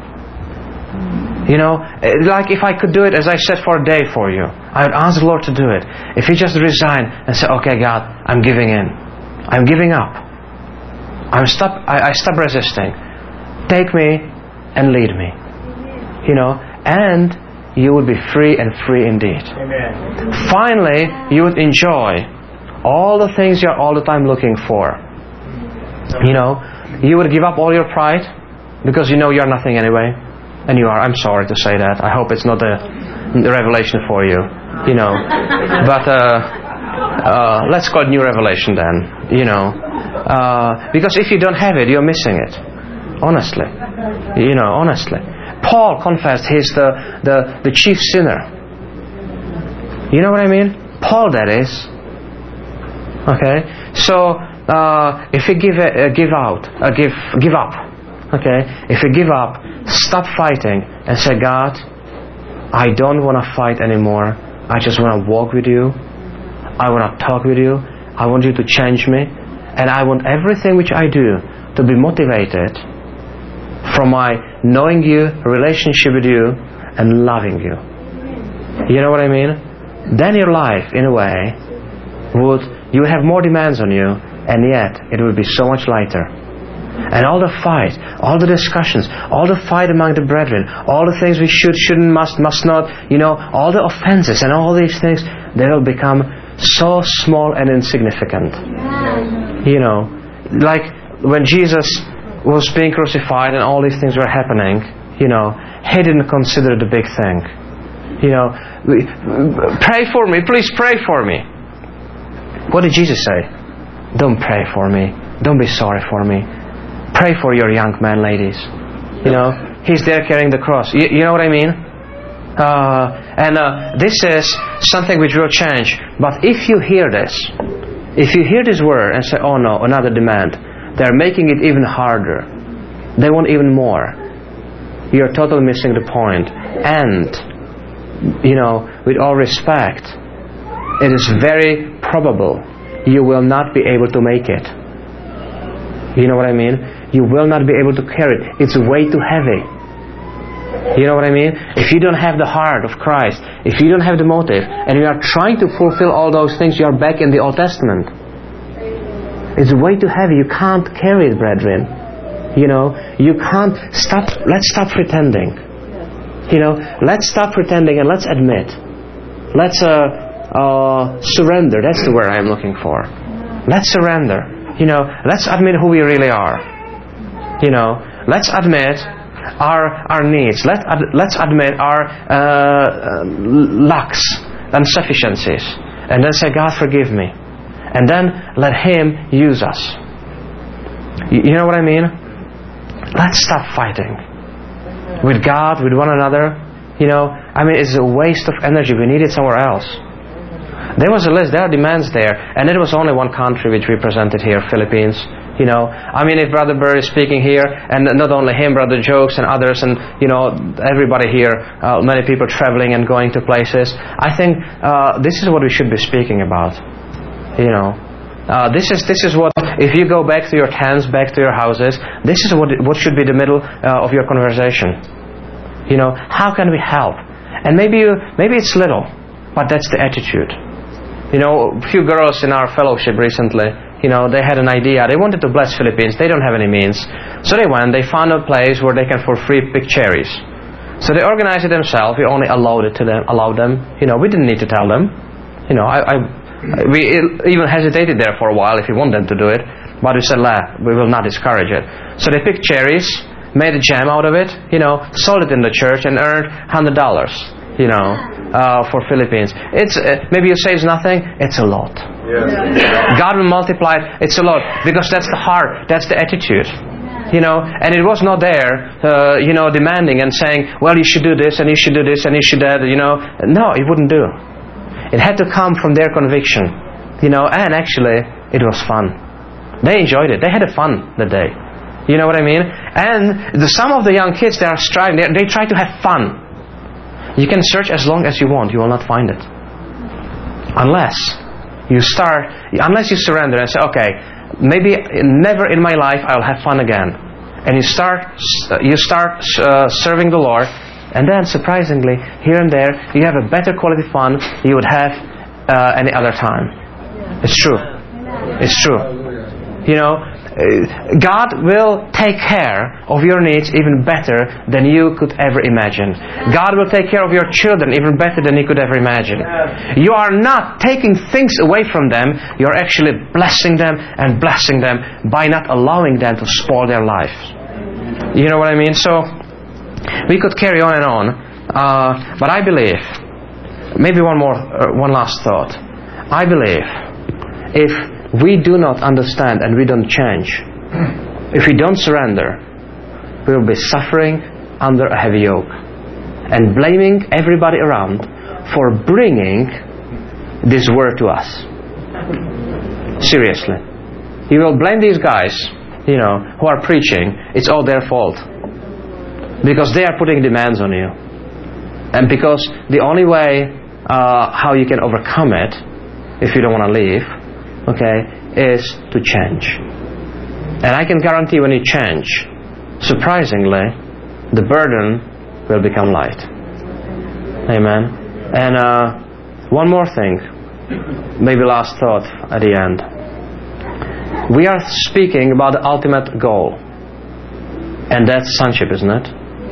You know, like if I could do it, as I said, for a day for you, I would ask the Lord to do it. If you just resign and say, okay, God, I'm giving in. I'm giving up. I stop resisting. Take me and lead me. You know, and you would be free, and free indeed. Amen. Finally, you would enjoy all the things you're all the time looking for. You know, you would give up all your pride, because you know you're nothing anyway. And you are. I'm sorry to say that. I hope it's not a revelation for you. You know, but let's call it new revelation then. You know, because if you don't have it, you're missing it. Honestly, you know, honestly. Paul confessed he's the chief sinner. You know what I mean? Paul, that is. Okay. So if you give up. Okay. If you give up, stop fighting and say, God, I don't want to fight anymore. I just want to walk with you. I want to talk with you. I want you to change me. And I want everything which I do to be motivated from my knowing you, relationship with you, and loving you. You know what I mean? Then your life, in a way, you have more demands on you, and yet it will be so much lighter. And all the fight, all the discussions, all the fight among the brethren, all the things we should, shouldn't, must not, you know, all the offenses and all these things, they will become so small and insignificant. You know, like when Jesus was being crucified and all these things were happening, you know, he didn't consider the big thing. You know, pray for me, please pray for me. What did Jesus say? Don't pray for me. Don't be sorry for me. Pray for your young man, ladies. You know, he's there carrying the cross. You know what I mean? And this is something which will change. But if you hear this word and say, oh no, another demand, they're making it even harder. They want even more. You're totally missing the point. And, you know, with all respect, it is very probable you will not be able to make it. You know what I mean? You will not be able to carry it. It's way too heavy. You know what I mean? If you don't have the heart of Christ, if you don't have the motive, and you are trying to fulfill all those things, you are back in the Old Testament. It's way too heavy. You can't carry it, brethren. You know, you can't stop. Let's stop pretending. You know, let's stop pretending and let's admit. Let's surrender. That's the word I'm looking for. Let's surrender. You know, let's admit who we really are. You know, let's admit our needs. Let's admit our lacks and sufficiencies. And then say, God, forgive me. And then let Him use us. You know what I mean? Let's stop fighting. With God, with one another. It's a waste of energy. We need it somewhere else. There was a list. There are demands there. And it was only one country which we presented here, Philippines. If Brother Bird is speaking here, and not only him, Brother Jokes and others, and everybody here, many people traveling and going to places, I think this is what we should be speaking about. This is what, if you go back to your tents, back to your houses, this is what should be the middle of your conversation. How can we help? And maybe it's little, but that's the attitude. A few girls in our fellowship recently, they had an idea. They wanted to bless Philippines. They don't have any means. So they went. They found a place where they can for free pick cherries. So they organized it themselves. We only allowed them. We didn't need to tell them. We even hesitated there for a while if we want them to do it. But we said, we will not discourage it. So they picked cherries, made a jam out of it, sold it in the church and earned $100, for Philippines. It's maybe it saves nothing. It's a lot. Yes. God will multiply it. It's a lot because that's the heart. That's the attitude. And it was not there, demanding and saying, well, you should do this and you should do this and you should that. No, it wouldn't do. It had to come from their conviction. And actually, it was fun. They enjoyed it. They had fun that day. You know what I mean? And some of the young kids, they are striving. They try to have fun. You can search as long as you want. You will not find it. Unless you surrender and say, okay, maybe never in my life I'll have fun again. And you start serving the Lord. And then, surprisingly, here and there, you have a better quality fun you would have any other time. It's true. It's true. God will take care of your needs even better than you could ever imagine. God will take care of your children even better than you could ever imagine. You are not taking things away from them. You are actually blessing them and blessing them by not allowing them to spoil their life. You know what I mean? So, we could carry on and on. But I believe, maybe one last thought. I believe, if we do not understand and we don't change, if we don't surrender, we will be suffering under a heavy yoke and blaming everybody around for bringing this word to us. Seriously. You will blame these guys, who are preaching. It's all their fault. Because they are putting demands on you. And because the only way how you can overcome it, if you don't want to leave, is to change. And I can guarantee when you change, surprisingly, the burden will become light. Amen. And one more thing, maybe last thought at the end. We are speaking about the ultimate goal. And that's sonship, isn't it?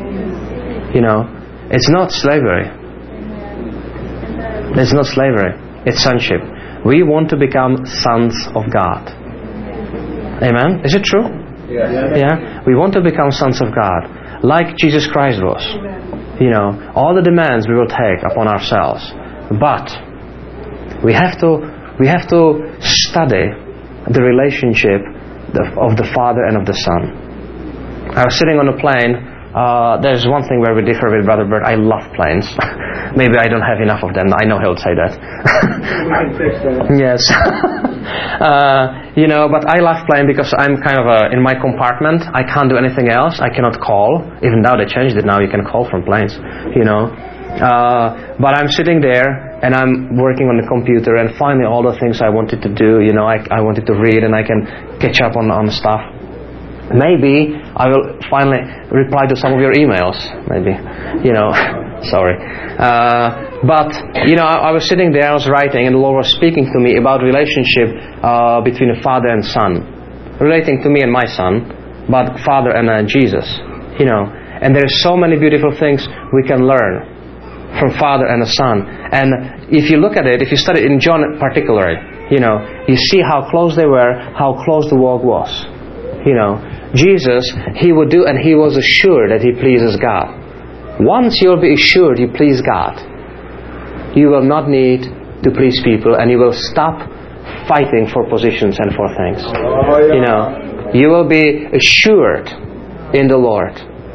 It's not slavery. It's not slavery. It's sonship. We want to become sons of God. Amen? Is it true? Yes. Yeah? We want to become sons of God. Like Jesus Christ was. All the demands we will take upon ourselves. But we have to study the relationship of the Father and of the Son. I was sitting on a plane. There's one thing where we differ with Brother Bird. I love planes. Maybe I don't have enough of them. I know he'll say that. Yes. But I love plane because I'm kind of in my compartment. I can't do anything else. I cannot call. Even though they changed it now, you can call from planes. But I'm sitting there and I'm working on the computer and finally all the things I wanted to do, I wanted to read and I can catch up on stuff. Maybe I will finally reply to some of your emails. Maybe, sorry. But I was sitting there, I was writing, and the Lord was speaking to me about relationship between a father and son, relating to me and my son, but Father and Jesus. And there's so many beautiful things we can learn from Father and the Son. And if you look at it, if you study in John particularly, you see how close they were, how close the walk was. Jesus, He would do, and He was assured that He pleases God. Once you'll be assured you please God, you will not need to please people, and you will stop fighting for positions and for things. You will be assured in the Lord.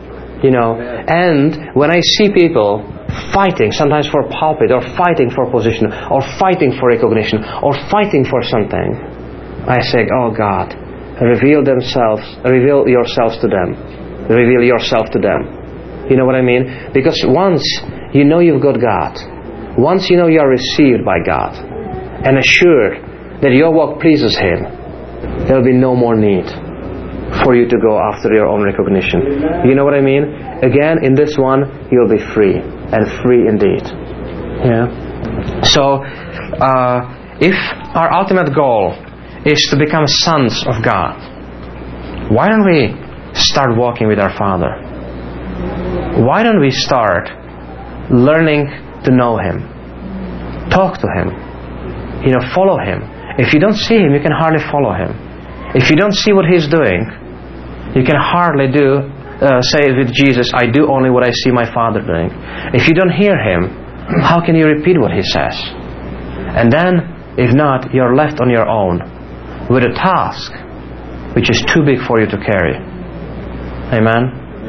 And when I see people fighting, sometimes for pulpit, or fighting for position, or fighting for recognition, or fighting for something, I say, oh God, reveal yourselves to them. Reveal yourself to them. You know what I mean? Because once you know you've got God, once you know you are received by God, and assured that your walk pleases Him, there will be no more need for you to go after your own recognition. You know what I mean? Again, in this one, you'll be free, and free indeed. Yeah. So, if our ultimate goal is to become sons of God, why don't we start walking with our Father? Why don't we start learning to know Him? Talk to Him. Follow Him. If you don't see Him, you can hardly follow Him. If you don't see what He's doing, you can hardly say with Jesus, I do only what I see my Father doing. If you don't hear Him, how can you repeat what He says? And then, if not, you're left on your own with a task which is too big for you to carry. Amen?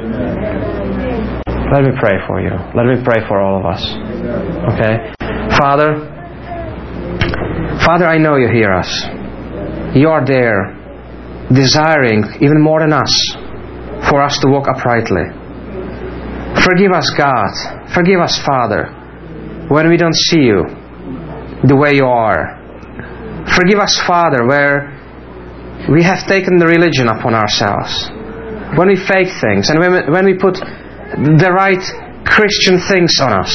Let me pray for you. Let me pray for all of us. Okay? Father, I know you hear us. You are there, desiring even more than us, for us to walk uprightly. Forgive us, God. Forgive us, Father, when we don't see you the way you are. Forgive us, Father, where we have taken the religion upon ourselves, when we fake things, and when we put the right Christian things on us,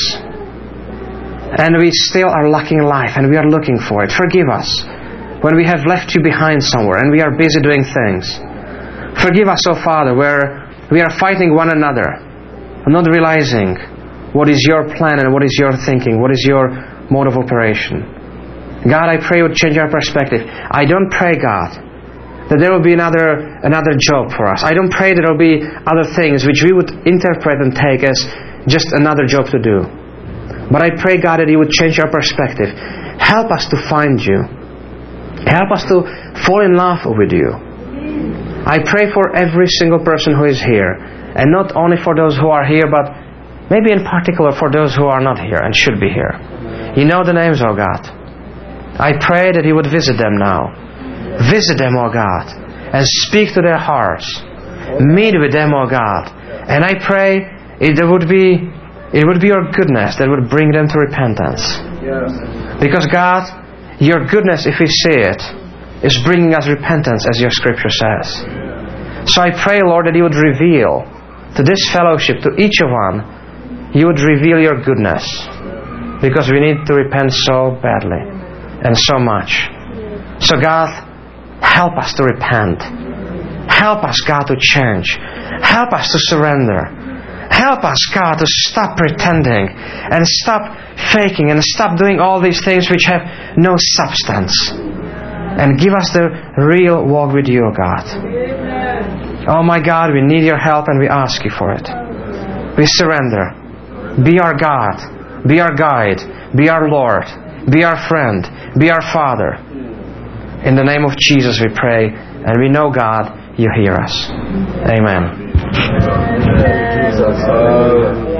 and we still are lacking life, and we are looking for it. Forgive us when we have left you behind somewhere, and we are busy doing things. Forgive us, O Father, where we are fighting one another, and not realizing what is your plan and what is your thinking, what is your mode of operation. God, I pray you would change our perspective. I don't pray, God, that there will be another job for us. I don't pray that there will be other things which we would interpret and take as just another job to do. But I pray, God, that you would change our perspective. Help us to find you. Help us to fall in love with you. I pray for every single person who is here, and not only for those who are here, but maybe in particular for those who are not here and should be here. You know the names, oh God. I pray that you would visit them now. Visit them, oh God, and speak to their hearts. Meet with them, oh God. And I pray it would be your goodness that would bring them to repentance. Because God, your goodness, if we see it, is bringing us repentance, as your scripture says. So I pray, Lord, that you would reveal to this fellowship, to each of one, you would reveal your goodness. Because we need to repent so badly and so much. So God, help us to repent. Help us, God, to change. Help us to surrender. Help us, God, to stop pretending and stop faking and stop doing all these things which have no substance. And give us the real walk with you, God. Oh my God, we need your help and we ask you for it. We surrender. Be our God. Be our guide. Be our Lord. Be our friend. Be our Father. In the name of Jesus we pray, and we know, God, you hear us. Amen.